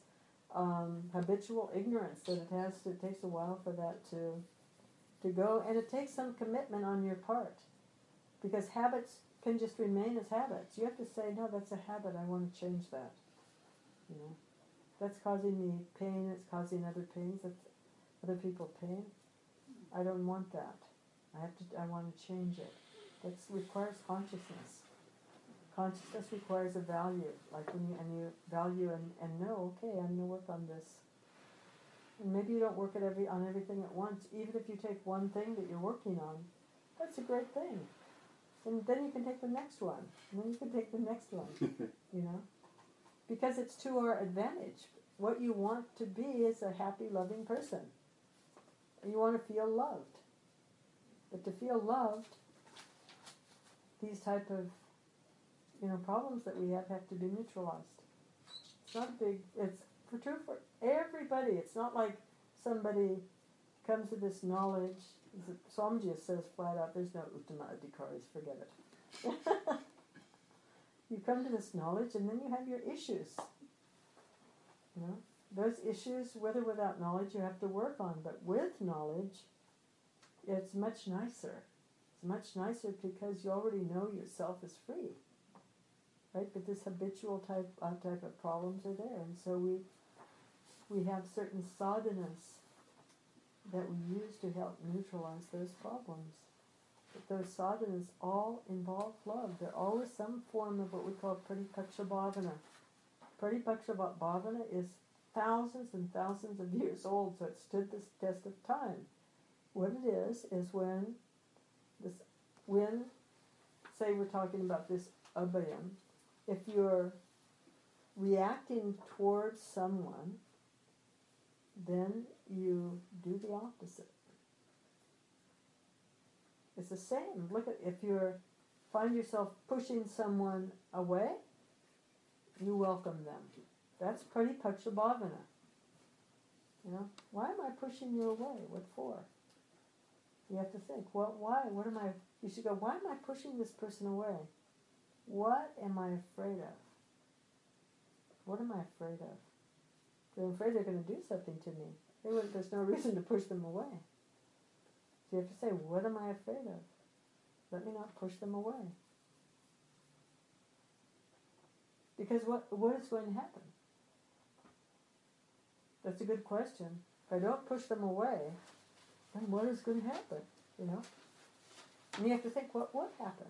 habitual ignorance, that it takes a while for that to go, and it takes some commitment on your part, because habits can just remain as habits. You have to say, no, that's a habit, I want to change that. You know, that's causing me pain, it's causing other pains, that's other people pain. I don't want that. I want to change it. That requires consciousness. Consciousness requires a value, like when you value and know, okay, I'm going to work on this. And maybe you don't work on everything at once. Even if you take one thing that you're working on, that's a great thing. And then you can take the next one. And then you can take the next one. You know? Because it's to our advantage. What you want to be is a happy, loving person. You want to feel loved. But to feel loved, these type of problems that we have to be neutralized. It's not a big, it's true for everybody. It's not like somebody comes to this knowledge. Swamiji says flat out, there's no Uttama Adhikaris, forget it. You come to this knowledge and then you have your issues. You know, those issues, whether without knowledge, you have to work on. But with knowledge, it's much nicer. It's much nicer because you already know yourself is free. Right? But this habitual type of problems are there. And so we have certain sadhanas that we use to help neutralize those problems. But those sadhanas all involve love. They're always some form of what we call Pratipaksha Bhavana. Pratipaksha Bhavana is thousands and thousands of years old, so it stood this test of time. What it is when, say we're talking about this abhayam, if you're reacting towards someone, then you do the opposite. It's the same. Look at, if you find yourself pushing someone away, you welcome them. That's Pratipaksha Bhavana. You know, why am I pushing you away? What for? You have to think, well, why? You should go, why am I pushing this person away? What am I afraid of? What am I afraid of? They're afraid they're going to do something to me. There's no reason to push them away. So you have to say, what am I afraid of? Let me not push them away. Because what is going to happen? That's a good question. If I don't push them away, then what is going to happen? You know? And you have to think, what would happen?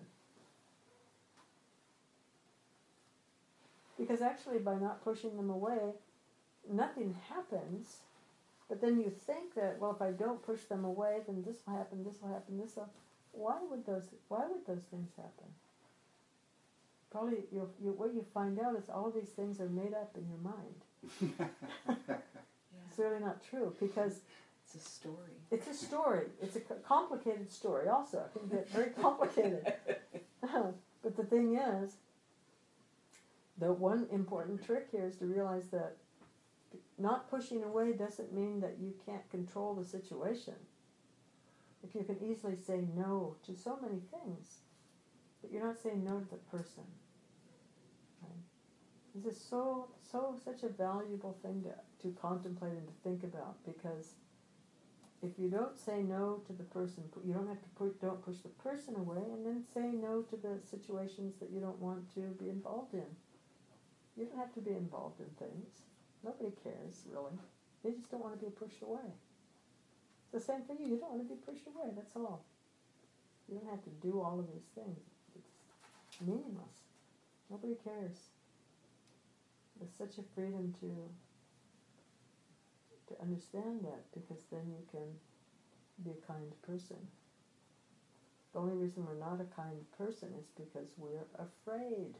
Because actually by not pushing them away, nothing happens, but then you think that, well, if I don't push them away, then this will happen, this will happen, this will... Why would those things happen? Probably what you find out is all these things are made up in your mind. It's really not true, because It's a story. it's a story. It's a complicated story also. It can get very complicated. But the thing is, the one important trick here is to realize that not pushing away doesn't mean that you can't control the situation. If you can easily say no to so many things, but you're not saying no to the person. Right? This is such a valuable thing to contemplate and to think about, because if you don't say no to the person, you don't have to don't push the person away, and then say no to the situations that you don't want to be involved in. You don't have to be involved in things. Nobody cares, really. They just don't want to be pushed away. It's the same for you. You don't want to be pushed away, that's all. You don't have to do all of these things. It's meaningless. Nobody cares. There's such a freedom to understand that, because then you can be a kind person. The only reason we're not a kind person is because we're afraid.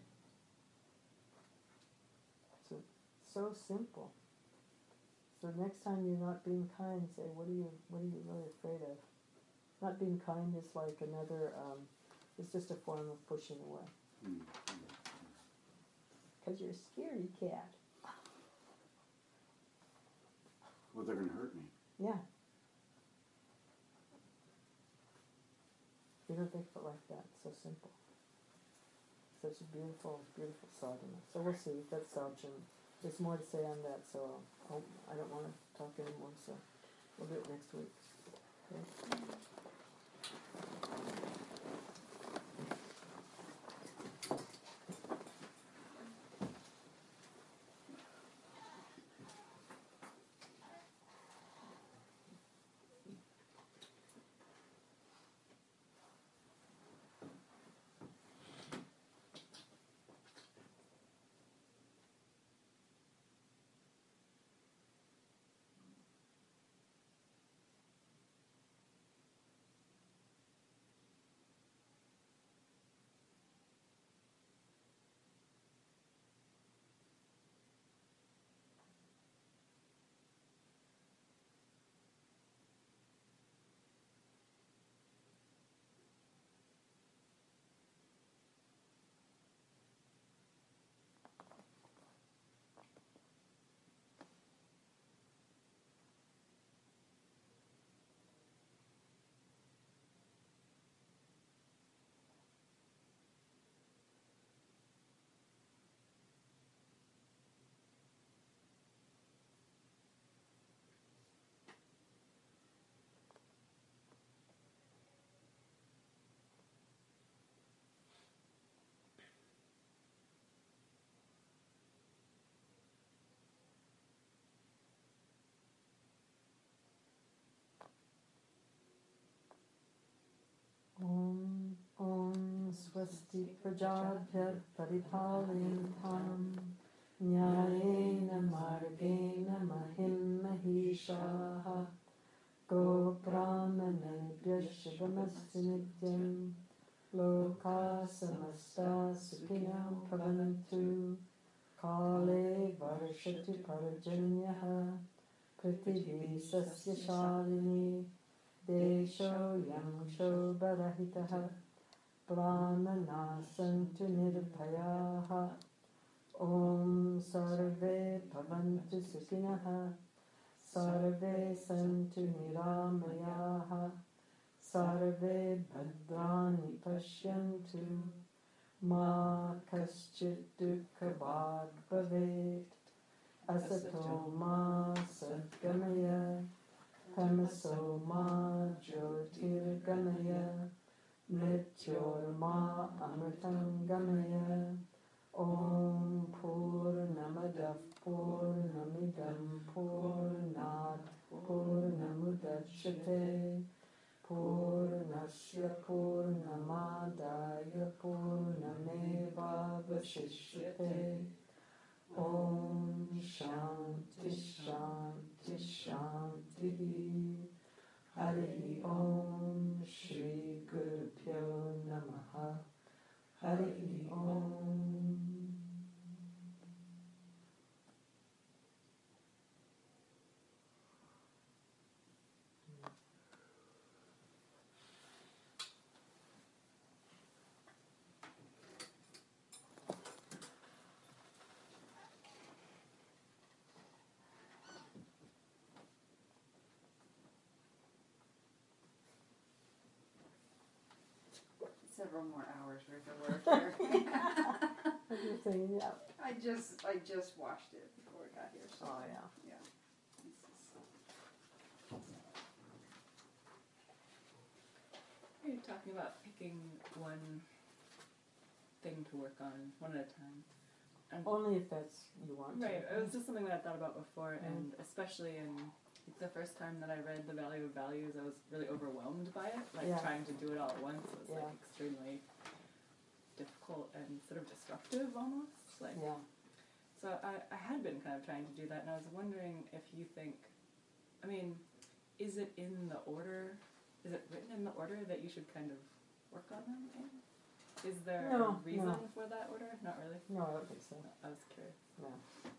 So simple. So next time you're not being kind, say, what are you really afraid of? Not being kind is like another, it's just a form of pushing away. Because you're a scaredy cat. Well, they're going to hurt me. Yeah. You don't think of it like that. It's so simple. Such a beautiful, beautiful sadhana. So we'll see. That's Saujin. there's more to say on that, so I don't want to talk anymore, so we'll do it next week. Okay? Om Swasti Prajabhyat Paripalintam Nyayena Margena Mahim Mahishaha Go Brahmanabhya Shivamasti Nityam Loka Samasta Sukhinam Bhavantu Kale Varshati Parajanyaha Prithvi Sasya Shalini Desho Yamsho Barahitaha Brahmana Santu Nirbhayaha Om Sarve Bhavantu Sukhinaha Sarve Santu Niramayaha Sarve Bhadrani Pashyantu Ma Kaschit Dukkha Bhag Bhavet Asato Ma Sadgamaya Tamaso Ma Jyotirgamaya Mrityorma Amritangamaya Om Purnamadav Purnamidam Purnat Purnamudachyate Purnasya Purnamadaya Purnameva Vashishyate Om Shanti Shanti Shanti Hari Om Shri Guru Pyo Namaha Hari Om. Several more hours worth of work here. What do you think? Yeah. I just washed it before I got here. So Oh, yeah. yeah. This is- You're talking about picking one thing to work on, one at a time. And Only if that's you want right, to. it was just something that I thought about before, Mm. and especially in the first time that I read The Value of Values, I was really overwhelmed by it. Like Yeah. trying to do it all at once was Yeah. like extremely difficult and sort of disruptive almost. Like Yeah. so I had been kind of trying to do that, and I was wondering if you think, I mean, is it in the order? Is it written in the order that you should kind of work on them in? Is there No, a reason no. for that order? Not really. No, I don't think so. I was curious. No.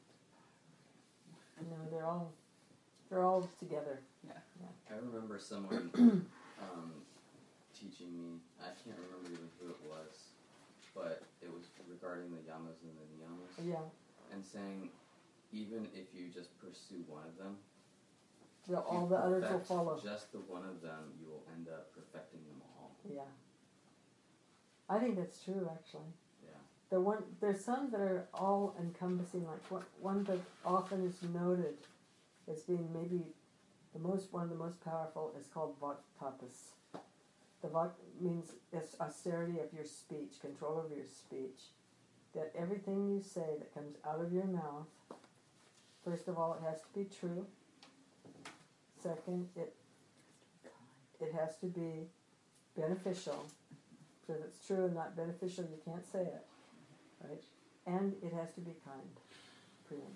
No, they're all together. I remember someone teaching me, I can't remember even who it was, but it was regarding the yamas and the niyamas, Yeah. and saying even if you just pursue one of them, All you the others will perfect follow. just the one of them, you will end up perfecting them all. Yeah. I think that's true, actually. Yeah. there's some that are all encompassing, like one that often is noted as being maybe one of the most powerful is called Vak Tapas. The Vak means it's austerity of your speech, control over your speech. That everything you say that comes out of your mouth, first of all, it has to be true. Second, it has to be beneficial. So if it's true and not beneficial, you can't say it, right? And it has to be kind. Priam.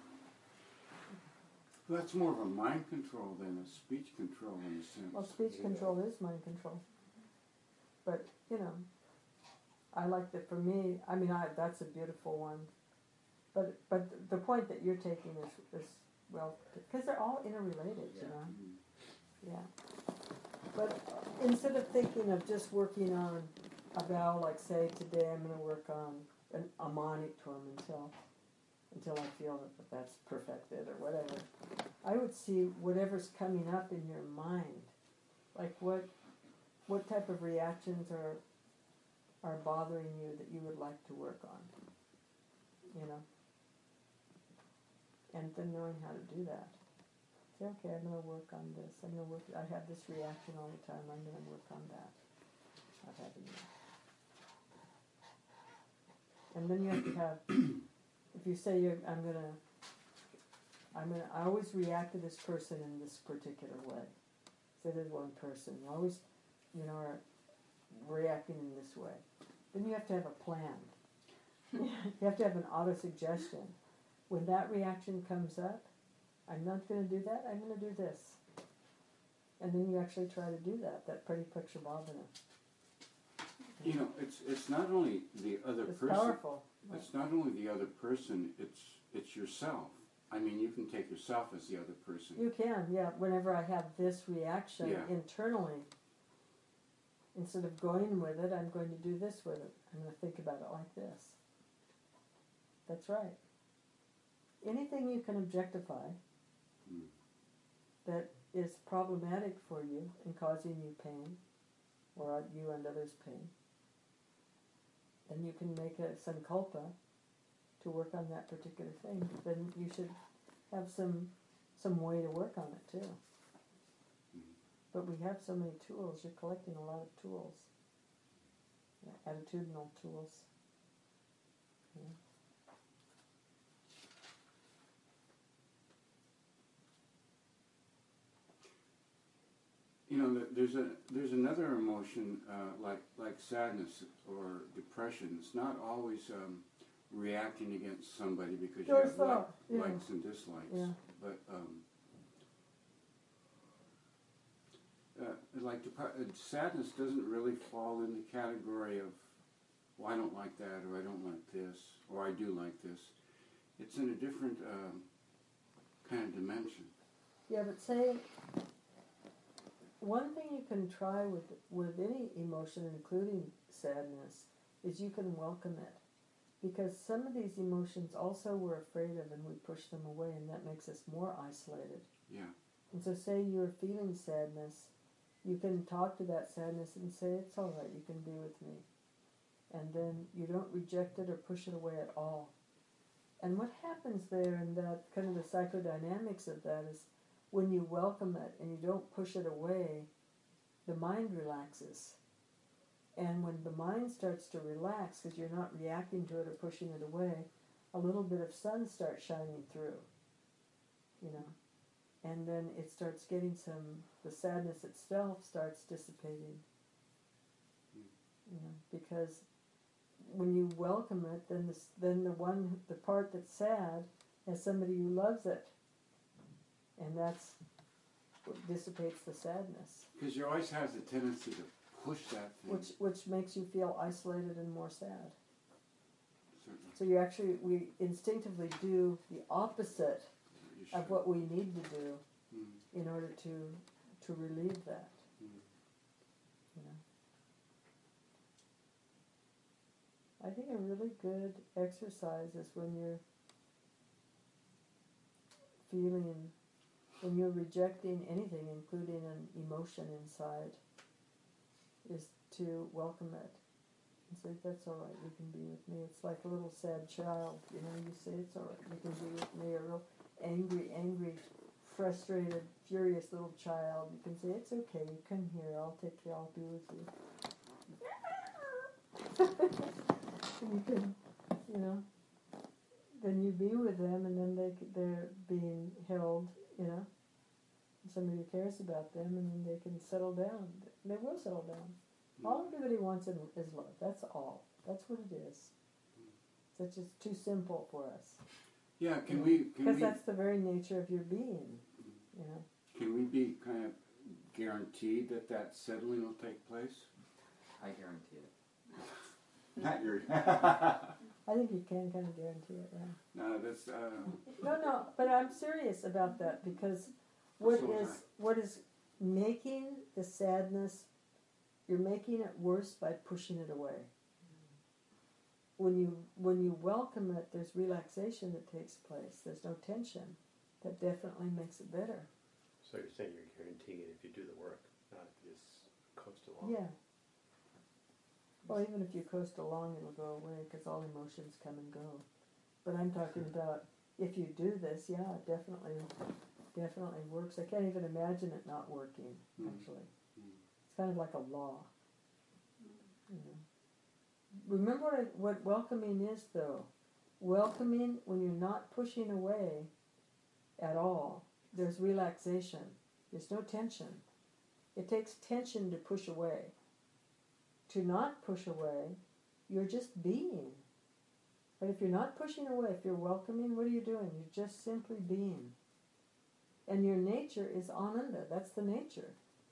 That's more of a mind control than a speech control in a sense. Well, speech control is mind control. But, I like that for me, that's a beautiful one. But the point that you're taking is well, because they're all interrelated, Mhm. Yeah. But instead of thinking of just working on a vow, like say today I'm going to work on a Manikton until I feel that that's perfected or whatever, I would see whatever's coming up in your mind, like what type of reactions are bothering you that you would like to work on, and then knowing how to do that. Say, okay, I'm going to work on this. I have this reaction all the time. I'm going to work on that. Not having that. And then you have to have, if you say I always react to this person in this particular way. Say there's one person, you always, are reacting in this way. Then you have to have a plan. You have to have an auto-suggestion. When that reaction comes up, I'm not going to do that, I'm going to do this. And then you actually try to do that Pratipakša Bhavana. It's not only the other It's person. powerful. It's not only the other person, it's yourself. You can take yourself as the other person. You can, yeah. Whenever I have this reaction internally, instead of going with it, I'm going to do this with it. I'm going to think about it like this. That's right. Anything you can objectify that is problematic for you and causing you pain, or you and others pain, then you can make a sankalpa to work on that particular thing. Then you should have some way to work on it too. But we have so many tools. You're collecting a lot of tools, attitudinal tools. There's another emotion like sadness or depression. It's not always reacting against somebody because you have likes and dislikes. Yeah. But sadness doesn't really fall in the category of, well, I don't like that, or I don't like this, or I do like this. It's in a different kind of dimension. Yeah, but say, one thing you can try with any emotion, including sadness, is you can welcome it. Because some of these emotions also we're afraid of and we push them away, and that makes us more isolated. Yeah. And so say you're feeling sadness, you can talk to that sadness and say, it's all right, you can be with me. And then you don't reject it or push it away at all. And what happens there, and that kind of the psychodynamics of that, is when you welcome it and you don't push it away, the mind relaxes. And when the mind starts to relax, because you're not reacting to it or pushing it away, a little bit of sun starts shining through, and then it starts getting the sadness itself starts dissipating, because when you welcome it, then the part that's sad has somebody who loves it, and that's what dissipates the sadness. Because you always have the tendency to push that thing. Which makes you feel isolated and more sad. Certainly. So we instinctively do the opposite You of should. what we need to do Mm. in order to relieve that. I think a really good exercise is when you're rejecting anything, including an emotion inside, is to welcome it. and say, that's all right, you can be with me. It's like a little sad child, you know, you say, it's all right, you can be with me. A real angry, frustrated, furious little child, you can say, it's okay, you come here, I'll take you, I'll be with you. And you can, you know, then you be with them, and then they're being held, you know, somebody who cares about them, and then they can settle down. They will settle down. All everybody wants is love. That's all. That's what it is. It's just too simple for us. Yeah, Because that's the very nature of your being, you know. can we be kind of guaranteed that that settling will take place? I guarantee it. Not your. I think you can kind of guarantee it, yeah. No, that's. No, but I'm serious about that, because what is making the sadness, you're making it worse by pushing it away. When you welcome it, there's relaxation that takes place. There's no tension. That definitely makes it better. So you're saying you're guaranteeing it if you do the work, not if you just coast along. Yeah. Well, even if you coast along, it'll go away, because all emotions come and go. But I'm talking about if you do this, yeah, it definitely works. I can't even imagine it not working, actually. It's kind of like a law. You know. Remember what welcoming is, though. Welcoming, when you're not pushing away at all, there's relaxation. There's no tension. It takes tension to push away. To not push away, you're just being. But if you're not pushing away, if you're welcoming, what are you doing? You're just simply being. And your nature is ananda. That's the nature.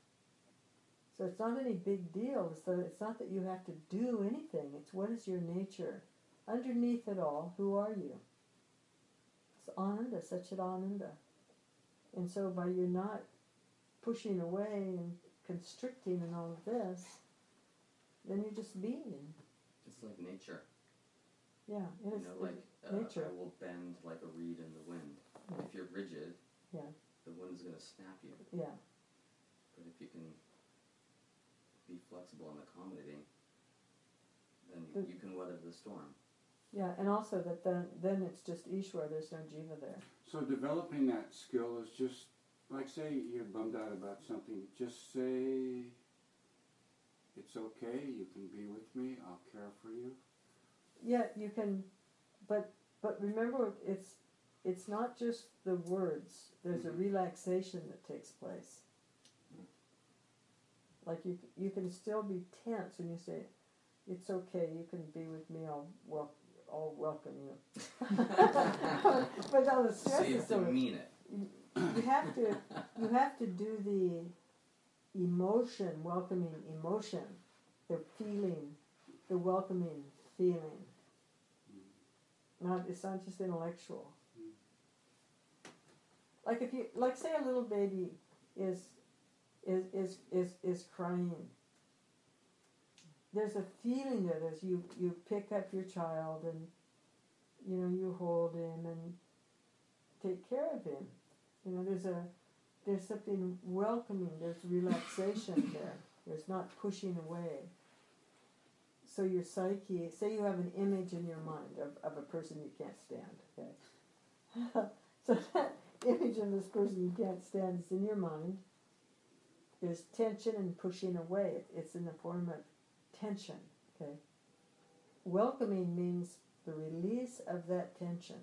So it's not any big deal. It's not that you have to do anything. It's what is your nature. Underneath it all, who are you? It's ananda, Satchit Ananda. And so by you not pushing away and constricting and all of this, then you're just being. It's like nature. Yeah, it is. Nature. I will bend like a reed in the wind. Yeah. If you're rigid, Yeah. the wind's going to snap you. Yeah. But if you can be flexible and accommodating, then you can weather the storm. Yeah, and also that then it's just Ishwar, there's no jiva there. So developing that skill is just like, say you're bummed out about something. Just say, it's okay. You can be with me. I'll care for you. Yeah, you can, but remember, it's not just the words. There's a relaxation that takes place. Like you can still be tense when you say, "It's okay. You can be with me. I'll welcome you." But all the stress So you is have to mean it. You have to do the emotion, welcoming emotion, the feeling, the welcoming feeling. It's not just intellectual. Like if you say a little baby is crying. There's a feeling there. There's you pick up your child and you hold him and take care of him. There's something welcoming. There's relaxation there. There's not pushing away. So your psyche, say you have an image in your mind of a person you can't stand, okay? So that image of this person you can't stand is in your mind. There's tension and pushing away. It's in the form of tension, okay? Welcoming means the release of that tension.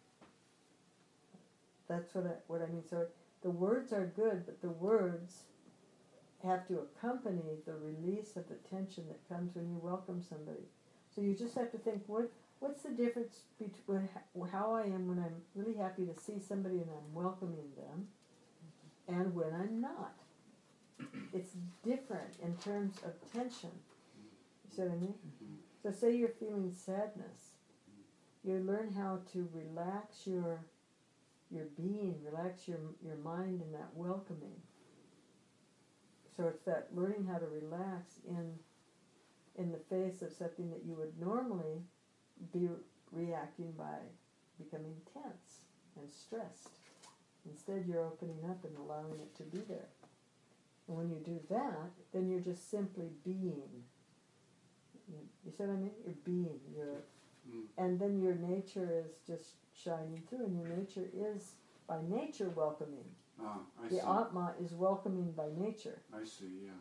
That's what I mean. So the words are good, but the words have to accompany the release of the tension that comes when you welcome somebody. So you just have to think, what's the difference between how I am when I'm really happy to see somebody and I'm welcoming them, and when I'm not. It's different in terms of tension. You see what I mean? So say you're feeling sadness. You learn how to relax your being, relax your mind in that welcoming. So it's that learning how to relax in the face of something that you would normally be reacting by becoming tense and stressed. Instead, you're opening up and allowing it to be there. And when you do that, then you're just simply being. You see what I mean? Your being, your, Mm. and then your nature is just shining through, and your nature is by nature welcoming. Ah, I The see. Atma is welcoming by nature. I see, yeah.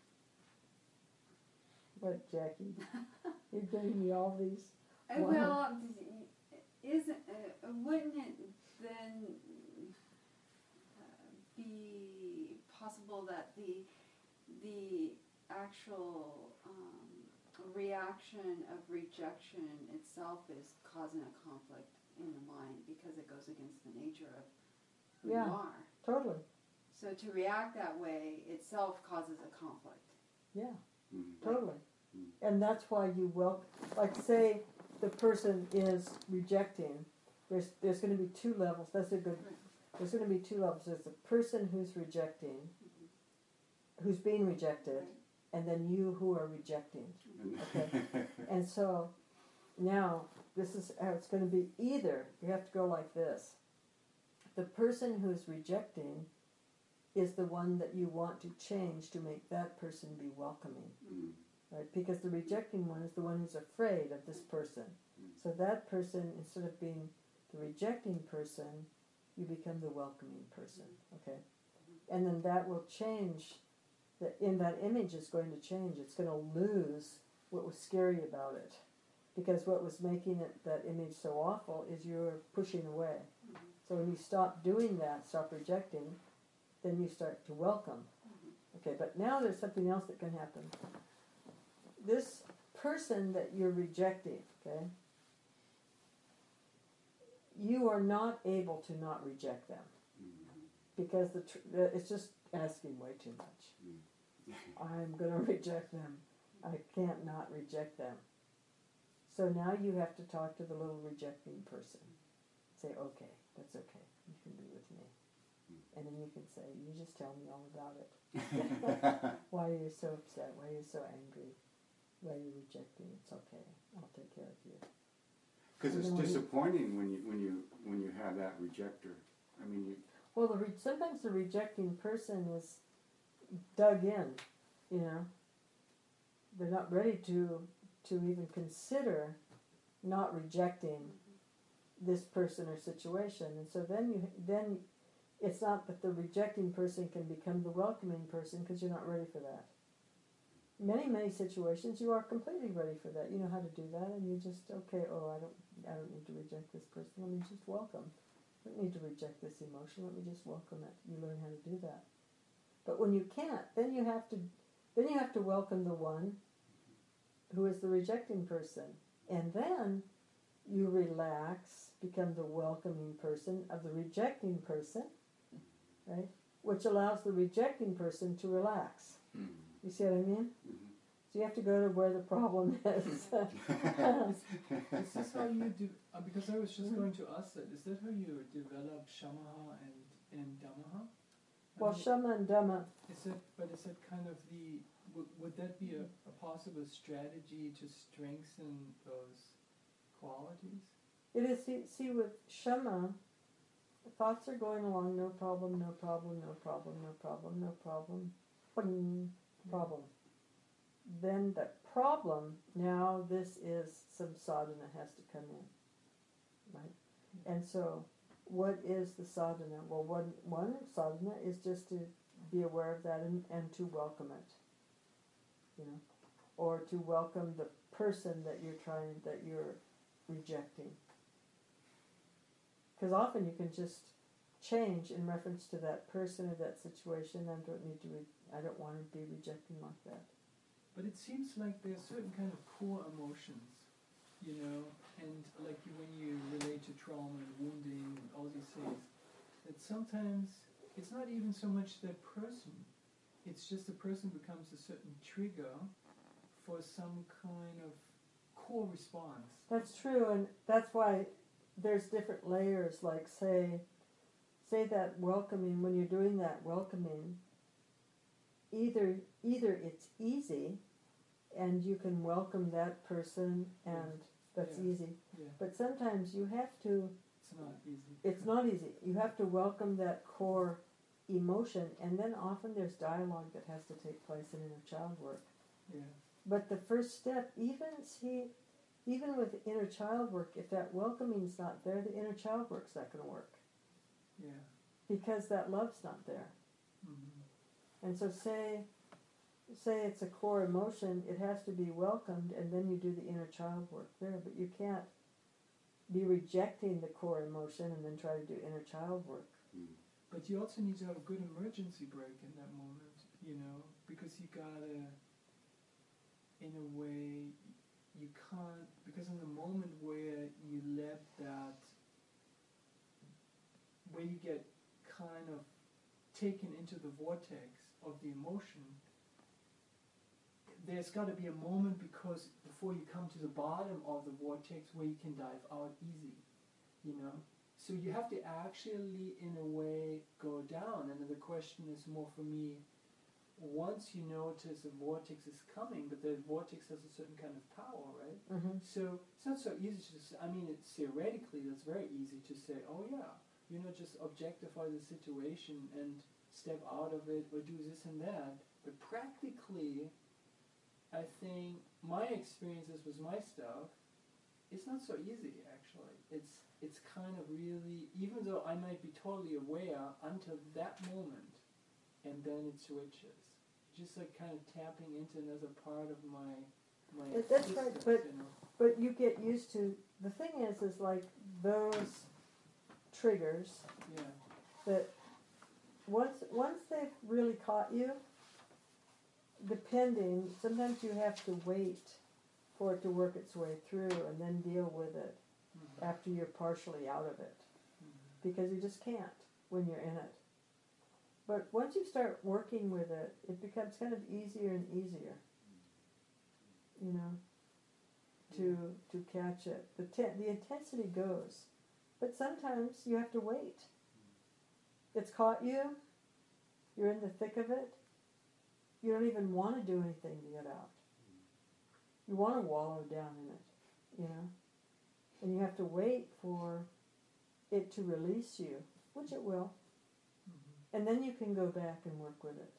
But Jackie, you're giving me all these. Wow. Well, isn't wouldn't it then be possible that the actual reaction of rejection itself is causing a conflict in the mind because it goes against the nature of who Yeah. you are? Totally. So to react that way itself causes a conflict. Yeah. Mm. Totally. Mm. And that's why you like say the person is rejecting, there's going to be two levels. That's a good, there's going to be two levels. There's the person who's rejecting, who's being rejected, and then you who are rejecting. Okay. And so now this is how it's going to be. Either you have to go like this. The person who's rejecting is the one that you want to change to make that person be welcoming. Mm. Right? Because the rejecting one is the one who's afraid of this person. So that person, instead of being the rejecting person, you become the welcoming person. Okay? And then that will change. In that image is going to change. It's going to lose what was scary about it. Because what was making that image so awful is you're pushing away. So when you stop doing that, stop rejecting, then you start to welcome. Okay, but now there's something else that can happen. This person that you're rejecting, okay, you are not able to not reject them. Because it's just asking way too much. I'm going to reject them. I can't not reject them. So now you have to talk to the little rejecting person. Say, okay, that's okay. You can be with me. And then you can say, you just tell me all about it. Why are you so upset? Why are you so angry? Why are you rejecting? It's okay. I'll take care of you. Because it's And then disappointing when you have that rejector. I mean, Well, sometimes the rejecting person is dug in, you know. They're not ready to even consider not rejecting this person or situation, and so then it's not that the rejecting person can become the welcoming person because you're not ready for that. Many situations you are completely ready for that. You know how to do that, and you just I don't need to reject this person. Let me just welcome. I don't need to reject this emotion. Let me just welcome it. You learn how to do that. But when you can't, then you have to welcome the one who is the rejecting person, and then you relax, become the welcoming person of the rejecting person, right? Which allows the rejecting person to relax. Mm. You see what I mean? Mm-hmm. So you have to go to where the problem is. Is this how you do? Because I was just going to ask that. Is that how you develop shamaha and dhammaha? Well, Shama and Dhamma, Is it kind of the? Would that be a possible strategy to strengthen those qualities? it is. See, with Shama, thoughts are going along. No problem. No problem. No problem. No problem. No problem. Boing, problem. Then the problem, now this is some sadhana has to come in, right? And so what is the sadhana? Well, one sadhana is just to be aware of that and to welcome it, you know, or to welcome the person that you're rejecting. Because often you can just change in reference to that person or that situation. I don't want to be rejecting like that. But it seems like there are certain kind of core emotions, you know, and like when you relate to trauma and wounding and all these things, that sometimes it's not even so much that person, it's just the person becomes a certain trigger for some kind of core response. That's true, and that's why there's different layers. Like say that welcoming, when you're doing that welcoming, either it's easy and you can welcome that person and that's Yeah. easy. Yeah, But sometimes you have to, it's not easy. it's not easy. You have to welcome that core emotion, and then often there's dialogue that has to take place in inner child work. Yeah. But the first step, even with inner child work, if that welcoming's not there, the inner child work's not going to work Yeah. because that love's not there. Mm-hmm. And so, say it's a core emotion, it has to be welcomed, and then you do the inner child work there. But you can't be rejecting the core emotion and then try to do inner child work. But you also need to have a good emergency brake in that moment, because you gotta, in a way, you can't, because in the moment where you let that, where you get kind of taken into the vortex of the emotion, there's got to be a moment because before you come to the bottom of the vortex where you can dive out easy, So you have to actually, in a way, go down. And then the question is more for me, once you notice a vortex is coming, but the vortex has a certain kind of power, right? Mm-hmm. So it's not so easy to say, it's theoretically, that's very easy to say, oh yeah, just objectify the situation and step out of it or do this and that. But practically, I think my experiences with my stuff, it's not so easy actually. It's kind of really, even though I might be totally aware until that moment, and then it switches. Just like kind of tapping into another part of my That's right, existence, but you get used to, the thing is like those triggers Yeah. that once they've really caught you, sometimes you have to wait for it to work its way through and then deal with it Mm-hmm. after you're partially out of it, Mm-hmm. because you just can't when you're in it. But once you start working with it, it becomes kind of easier and easier, to catch it. The intensity goes, but sometimes you have to wait. It's caught you, you're in the thick of it, you don't even want to do anything to get out. You want to wallow down in it, and you have to wait for it to release you, which it will, Mm-hmm. and then you can go back and work with it.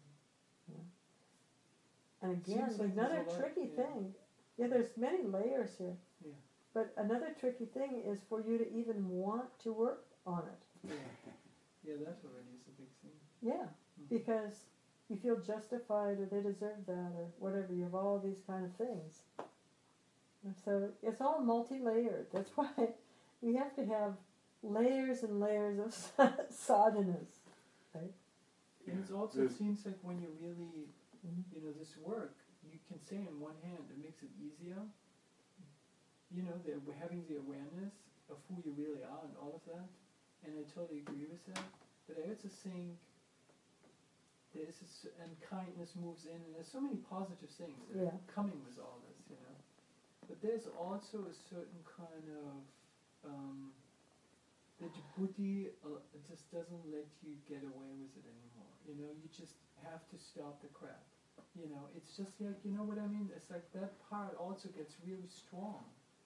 And again, Seems like another there's a lot, tricky yeah. thing, there's many layers here, Yeah. but another tricky thing is for you to even want to work on it. Yeah, that already is a big thing. Yeah, Mhm. because you feel justified or they deserve that or whatever. You have all these kind of things. And so it's all multi-layered. That's why we have to have layers and layers of sadhanas. Right? And it also There's- seems like when you really, Mhm. this work, you can say on one hand, it makes it easier. We're having the awareness of who you really are and all of that. And I totally agree with that. But I also think and kindness moves in, and there's so many positive things that Yeah. are coming with all this, But there's also a certain kind of that your buddhi just doesn't let you get away with it anymore. You just have to stop the crap. It's just like, you know what I mean? It's like that part also gets really strong.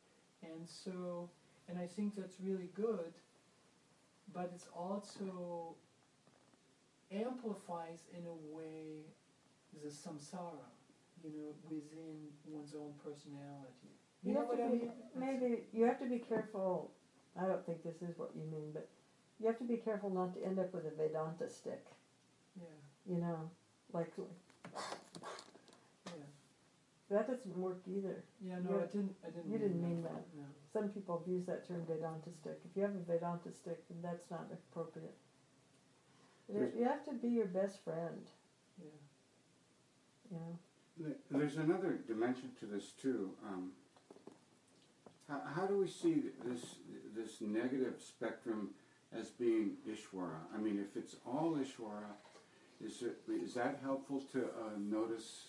And I think that's really good, but it's also amplifies in a way the samsara, within one's own personality. You know have what to I be, mean? maybe you have to be careful. I don't think this is what you mean, but you have to be careful not to end up with a Vedanta stick. Yeah, Like yeah. that doesn't work either. Yeah, no, You're- I didn't you didn't mean that. No. Some people have used that term Vedanta stick. If you have a Vedanta stick, then that's not appropriate. You have to be your best friend, Yeah. There's another dimension to this too. How do we see this negative spectrum as being Ishvara? I mean, if it's all Ishvara, is that helpful to notice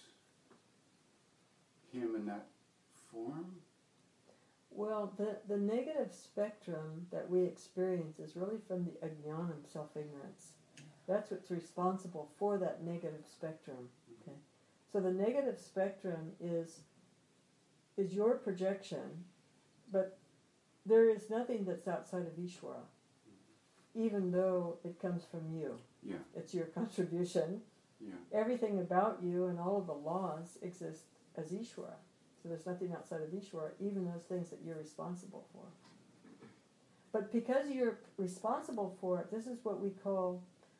him in that form? Well, the negative spectrum that we experience is really from the ajnanam, self-ignorance. That's what's responsible for that negative spectrum. Okay, so the negative spectrum is your projection, but there is nothing that's outside of Ishvara, even though it comes from you. Yeah, It's your contribution. yeah. Everything about you and all of the laws exist as Ishvara. So there's nothing outside of Ishvara, even those things that you're responsible for. But because you're responsible for it, this is what we call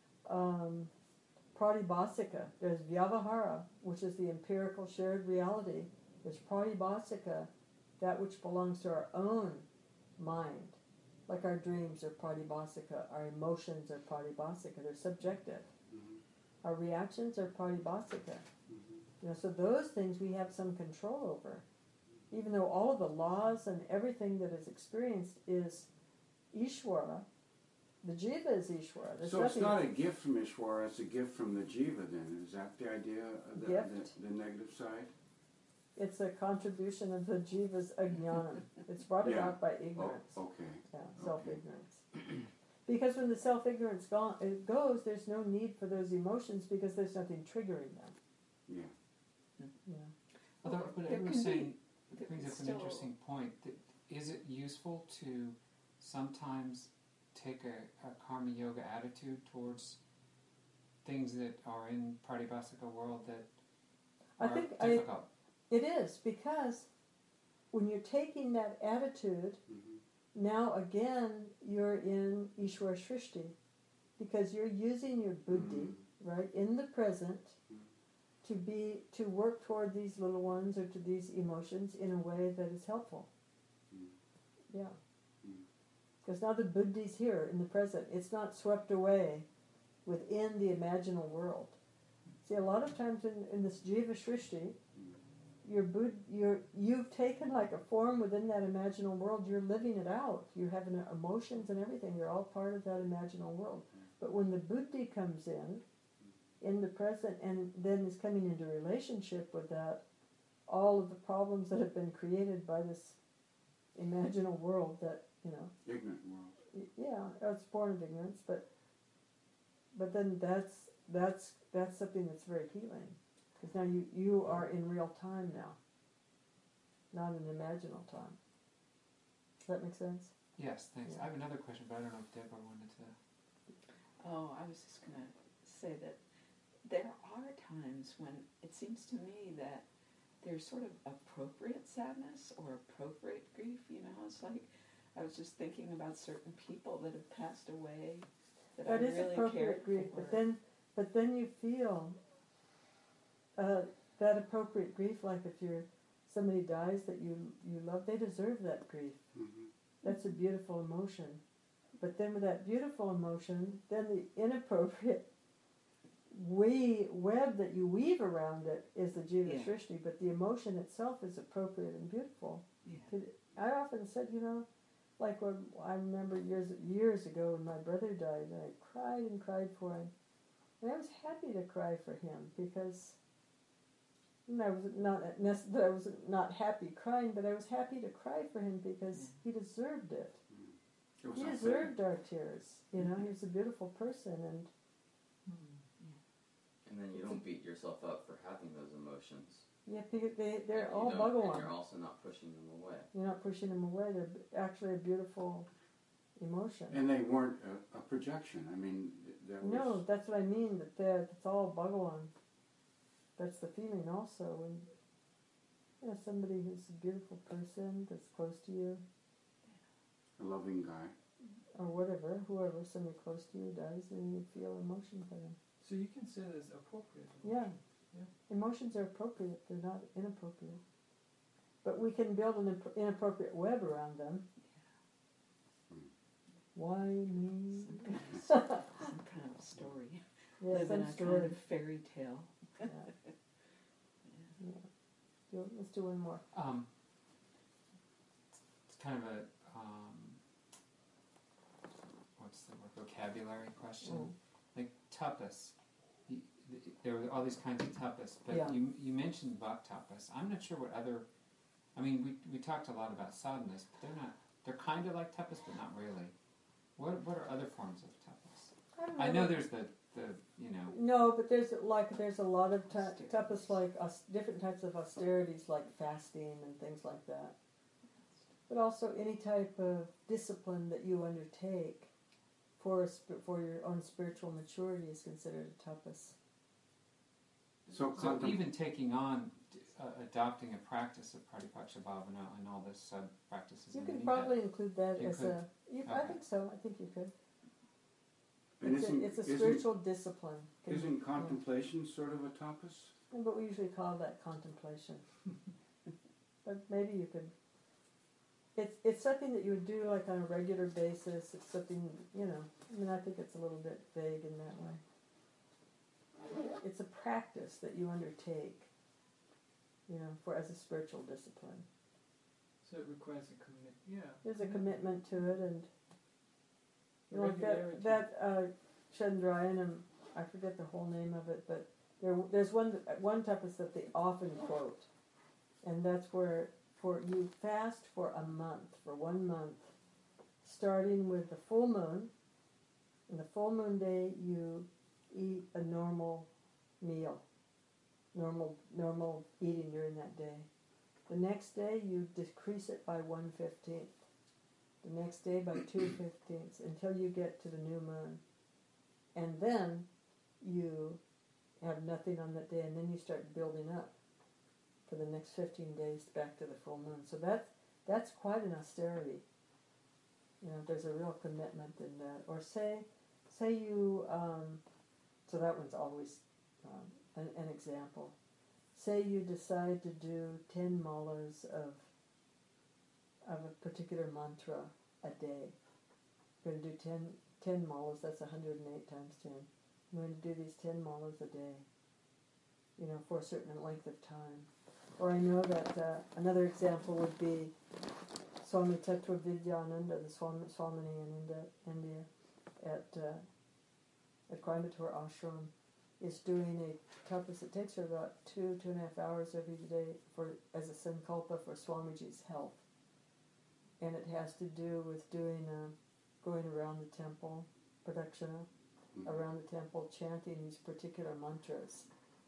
pratibhasika. There's vyavahara, which is the empirical shared reality. There's pratibhasika, that which belongs to our own mind. Like our dreams are pratibhasika, our emotions are pratibhasika, they're subjective. Mm-hmm. Our reactions are pratibhasika. Mm-hmm. So those things we have some control over. Even though all of the laws and everything that is experienced is Ishvara, the jiva is Ishvara. There's So it's nothing- not a gift from Ishvara, it's a gift from the jiva then. Is that the idea of the negative side? It's a contribution of the jiva's ajnana. It's brought Yeah. about by Oh, ignorance. okay. Yeah, self-ignorance. Because when the self-ignorance it goes, there's no need for those emotions because there's nothing triggering them. Yeah. Yeah. Although, Well, but there I was can be- saying, there brings can up an still- interesting point. That is it useful to sometimes take a karma yoga attitude towards things that are in Pratibhasika world that I are think difficult? it is, because when you're taking that attitude, Mm-hmm. now again you're in Ishwara Shrishti, because you're using your buddhi, right, in the present to work toward these little ones or to these emotions in a way that is helpful. Yeah. Because now the buddhi's here in the present. It's not swept away within the imaginal world. See, a lot of times in this Jiva Shrishti, you've taken like a form within that imaginal world. You're living it out. You're having emotions and everything. You're all part of that imaginal world. But when the buddhi comes in the present, and then is coming into relationship with that, all of the problems that have been created by this imaginal world that, Ignorant world. yeah, it's born of ignorance, but then that's something that's very healing, because now you are in real time now, not in imaginal time. Does that make sense? Yes, thanks. Yeah. I have another question, but I don't know if Deborah wanted to. Oh, I was just going to say that there are times when it seems to me that there's sort of appropriate sadness or appropriate grief. It's like I was just thinking about certain people that have passed away that I That is really appropriate cared grief, for. but then you feel that appropriate grief, like if somebody dies that you love, they deserve that grief. Mm-hmm. That's a beautiful emotion. But then with that beautiful emotion, then the inappropriate web that you weave around it is the Jiva Yeah. Shrishti, but the emotion itself is appropriate and beautiful. Yeah. I often said, like when I remember years ago when my brother died, and I cried and cried for him. And I was happy to cry for him because I was not happy crying, but I was happy to cry for him because he deserved it. It was He authentic. deserved our tears. He was a beautiful person, and And then you don't beat yourself up for having those emotions. yeah, because they're And all you don't- And Bhagawan. you're also not pushing them away. You're not pushing them away. They're actually a beautiful emotion. And they weren't a projection. I mean, that was... No, that's what I mean. It's all Bhagawan. That's the feeling also. When somebody who's a beautiful person that's close to you, a loving guy. or whatever, whoever, somebody close to you dies, and you feel emotion for them. So you can say there's appropriate Yeah. emotion. Emotions are appropriate. They're not inappropriate. But we can build an inappropriate web around them. Why me? Some kind of story. Yeah, Live in some a story. kind of fairy tale. Yeah. Let's do one more. It's kind of a what's the word? Vocabulary question. Like tapas. There were all these kinds of tapas, but Yeah. you mentioned bhak tapas. I'm not sure what other. I mean, we talked a lot about sadhanas, but they're not. They're kind of like tapas, but not really. What are other forms of tapas? I know there's the No, but there's a lot of tapas, like different types of austerities, like fasting and things like that. But also any type of discipline that you undertake for your own spiritual maturity is considered a tapas. So even taking on adopting a practice of Pratipakshibhavana and all the sub practices. You can underneath probably include that You as could. I Okay. think so. I think you could. And It's a spiritual discipline. Can Isn't be- contemplation sort of a tapas? yeah. But we usually call that contemplation. But maybe you could. It's something that you would do like on a regular basis. It's something, you know. I mean, I think it's a little bit vague in that way. It's a practice that you undertake, you know, for as a spiritual discipline. So it requires a commit. Yeah. There's a commitment to it, and you know, like Regularity. that Chandrayanam, I forget the whole name of it, but there's one tapas that they often quote, and that's where for you fast for a month, for 1 month, starting with the full moon. And the full moon day, you eat a normal meal, normal eating during that day. The next day, you decrease it by 1/15. The next day by 2/15 until you get to the new moon. And then you have nothing on that day, and then you start building up for the next 15 days back to the full moon. So that's quite an austerity. You know, there's a real commitment in that. Or say you, so that one's always an example. Say you decide to do 10 malas of a particular mantra a day. You're going to do 10 malas, that's 108 times 10. I'm going to do these 10 malas a day, you know, for a certain length of time. Or I know that another example would be Swami Tattva Vidyananda, the Swamini in India, at Coimbatore Ashram, is doing a tapas that takes her about 2.5 hours every day as a sankalpa for Swamiji's health. And it has to do with going around the temple, pradakshina, around the temple, chanting these particular mantras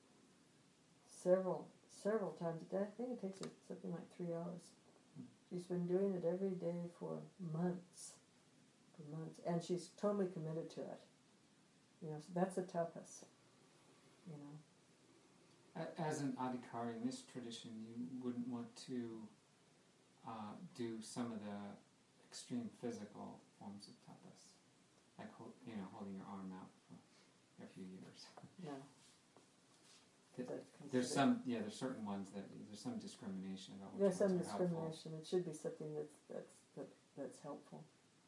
several times a day. I think it takes her something like 3 hours. She's been doing it every day for months, and she's totally committed to it. You know, so that's a tapas. You know. As an adhikari in this tradition, you wouldn't want to do some of the extreme physical forms of tapas, like holding your arm out for a few years. No. There's certain ones that there's some discrimination about which There's some ones are helpful. discrimination. It should be something that's helpful.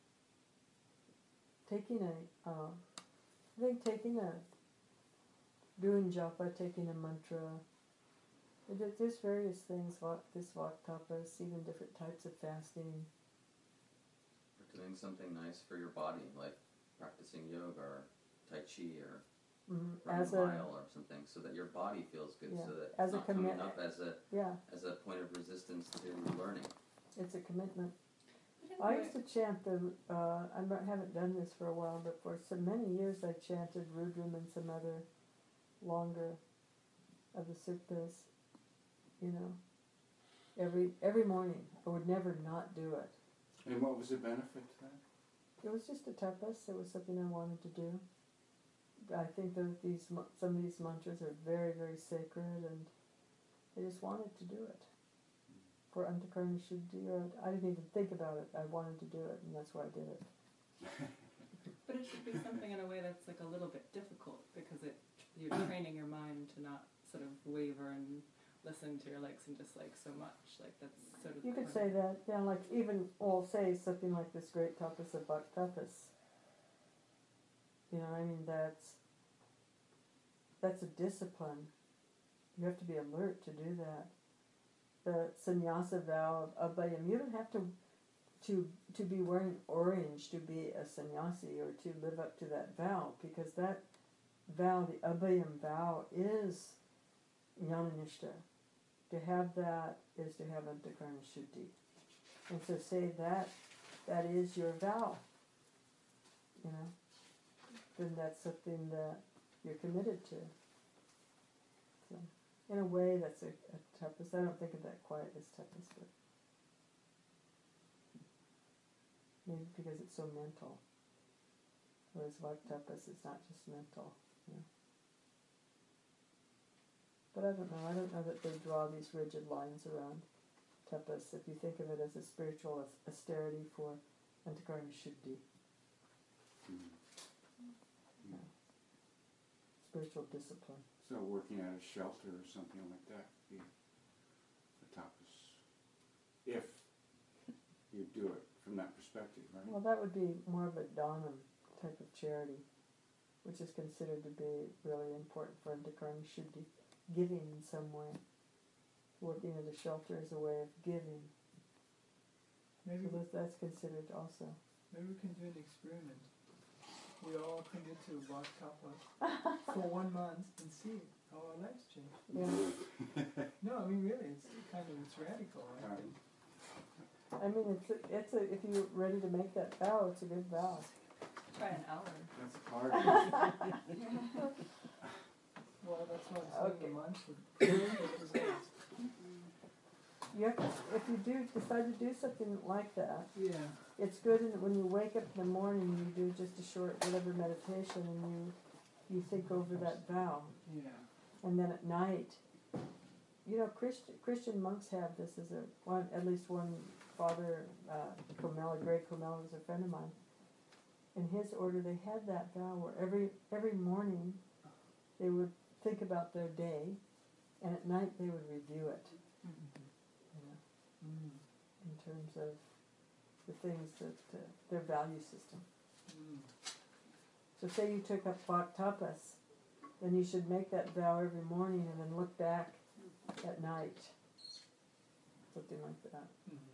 Doing japa, taking a mantra. There's various things, this vak tapas, even different types of fasting. Or doing something nice for your body, like practicing yoga or tai chi or running a mile or something, so that your body feels good, Yeah. so that As it's a not coming commitment. up as a point of resistance to learning. It's a commitment. But I anyway, used to chant I haven't done this for a while, but for so many years I chanted Rudram and some other longer of the suktas, you know, every morning. I would never not do it. And what was the benefit to that? It was just a tapas. It was something I wanted to do. I think that some of these mantras are very, very sacred, and I just wanted to do it. For Antakarna Shuddhi, I didn't even think about it. I wanted to do it, and that's why I did it. but it should be something in a way that's like a little bit difficult, because you're training your mind to not sort of waver and listen to your likes and dislikes so much. Like that's sort of. You could say that, yeah, like even, say something like this great tapas of Bhakt tapas. You know, I mean, that's a discipline. You have to be alert to do that. The sannyasa vow of Abhayam, you don't have to be wearing orange to be a sannyasi or to live up to that vow, because that vow, the Abhayam vow, is jnananishta. To have that is to have Antakarna Shuddhi. And so say that is your vow, you know, then that's something that you're committed to. So, in a way, that's a tapas. I don't think of that quite as tapas, but maybe because it's so mental. Whereas vak tapas is not just mental. You know. But I don't know. I don't know that they draw these rigid lines around tapas. If you think of it as a spiritual austerity for Antakarna Shuddhi, spiritual discipline. So working at a shelter or something like that would be the tapas. If you do it from that perspective, right? Well, that would be more of a Dhanam type of charity, which is considered to be really important for Antakarna Shuddhi. Giving in some way. Working at a shelter is a way of giving. Maybe So that's considered also. maybe we can do an experiment. We all commit to Bhak Tapas for 1 month and see how our lives change. Yeah. No, I mean really, it's radical. I think. I mean, if you're ready to make that vow, it's a good vow. Try an hour. That's hard. Well, that's what I'm saying. Okay. A month would get results. You have to, if you do decide to do something like that, Yeah. it's good when you wake up in the morning, you do just a short whatever meditation, and you think over that vow, Yeah. and then at night, Christian monks have this as at least one father, Komela, Greg Komela was a friend of mine. In his order, they had that vow where every morning they would think about their day, and at night they would review it. In terms of the things that their value system. So say you took up Bhak Tapas, then you should make that vow every morning and then look back at night. Something like that.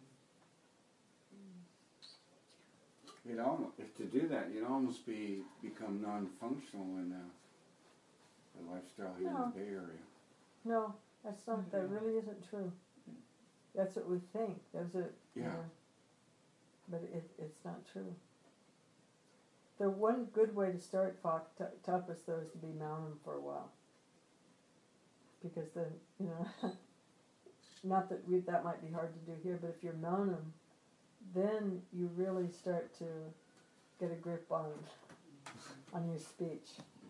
You'd almost, if to do that, you'd almost become non-functional in the lifestyle here in the Bay Area. No, that's not. That really isn't true. That's what we think. There's a but it's not true. The one good way to start tapas though is to be maunam for a while, because then not that that might be hard to do here, but if you're maunam, then you really start to get a grip on your speech.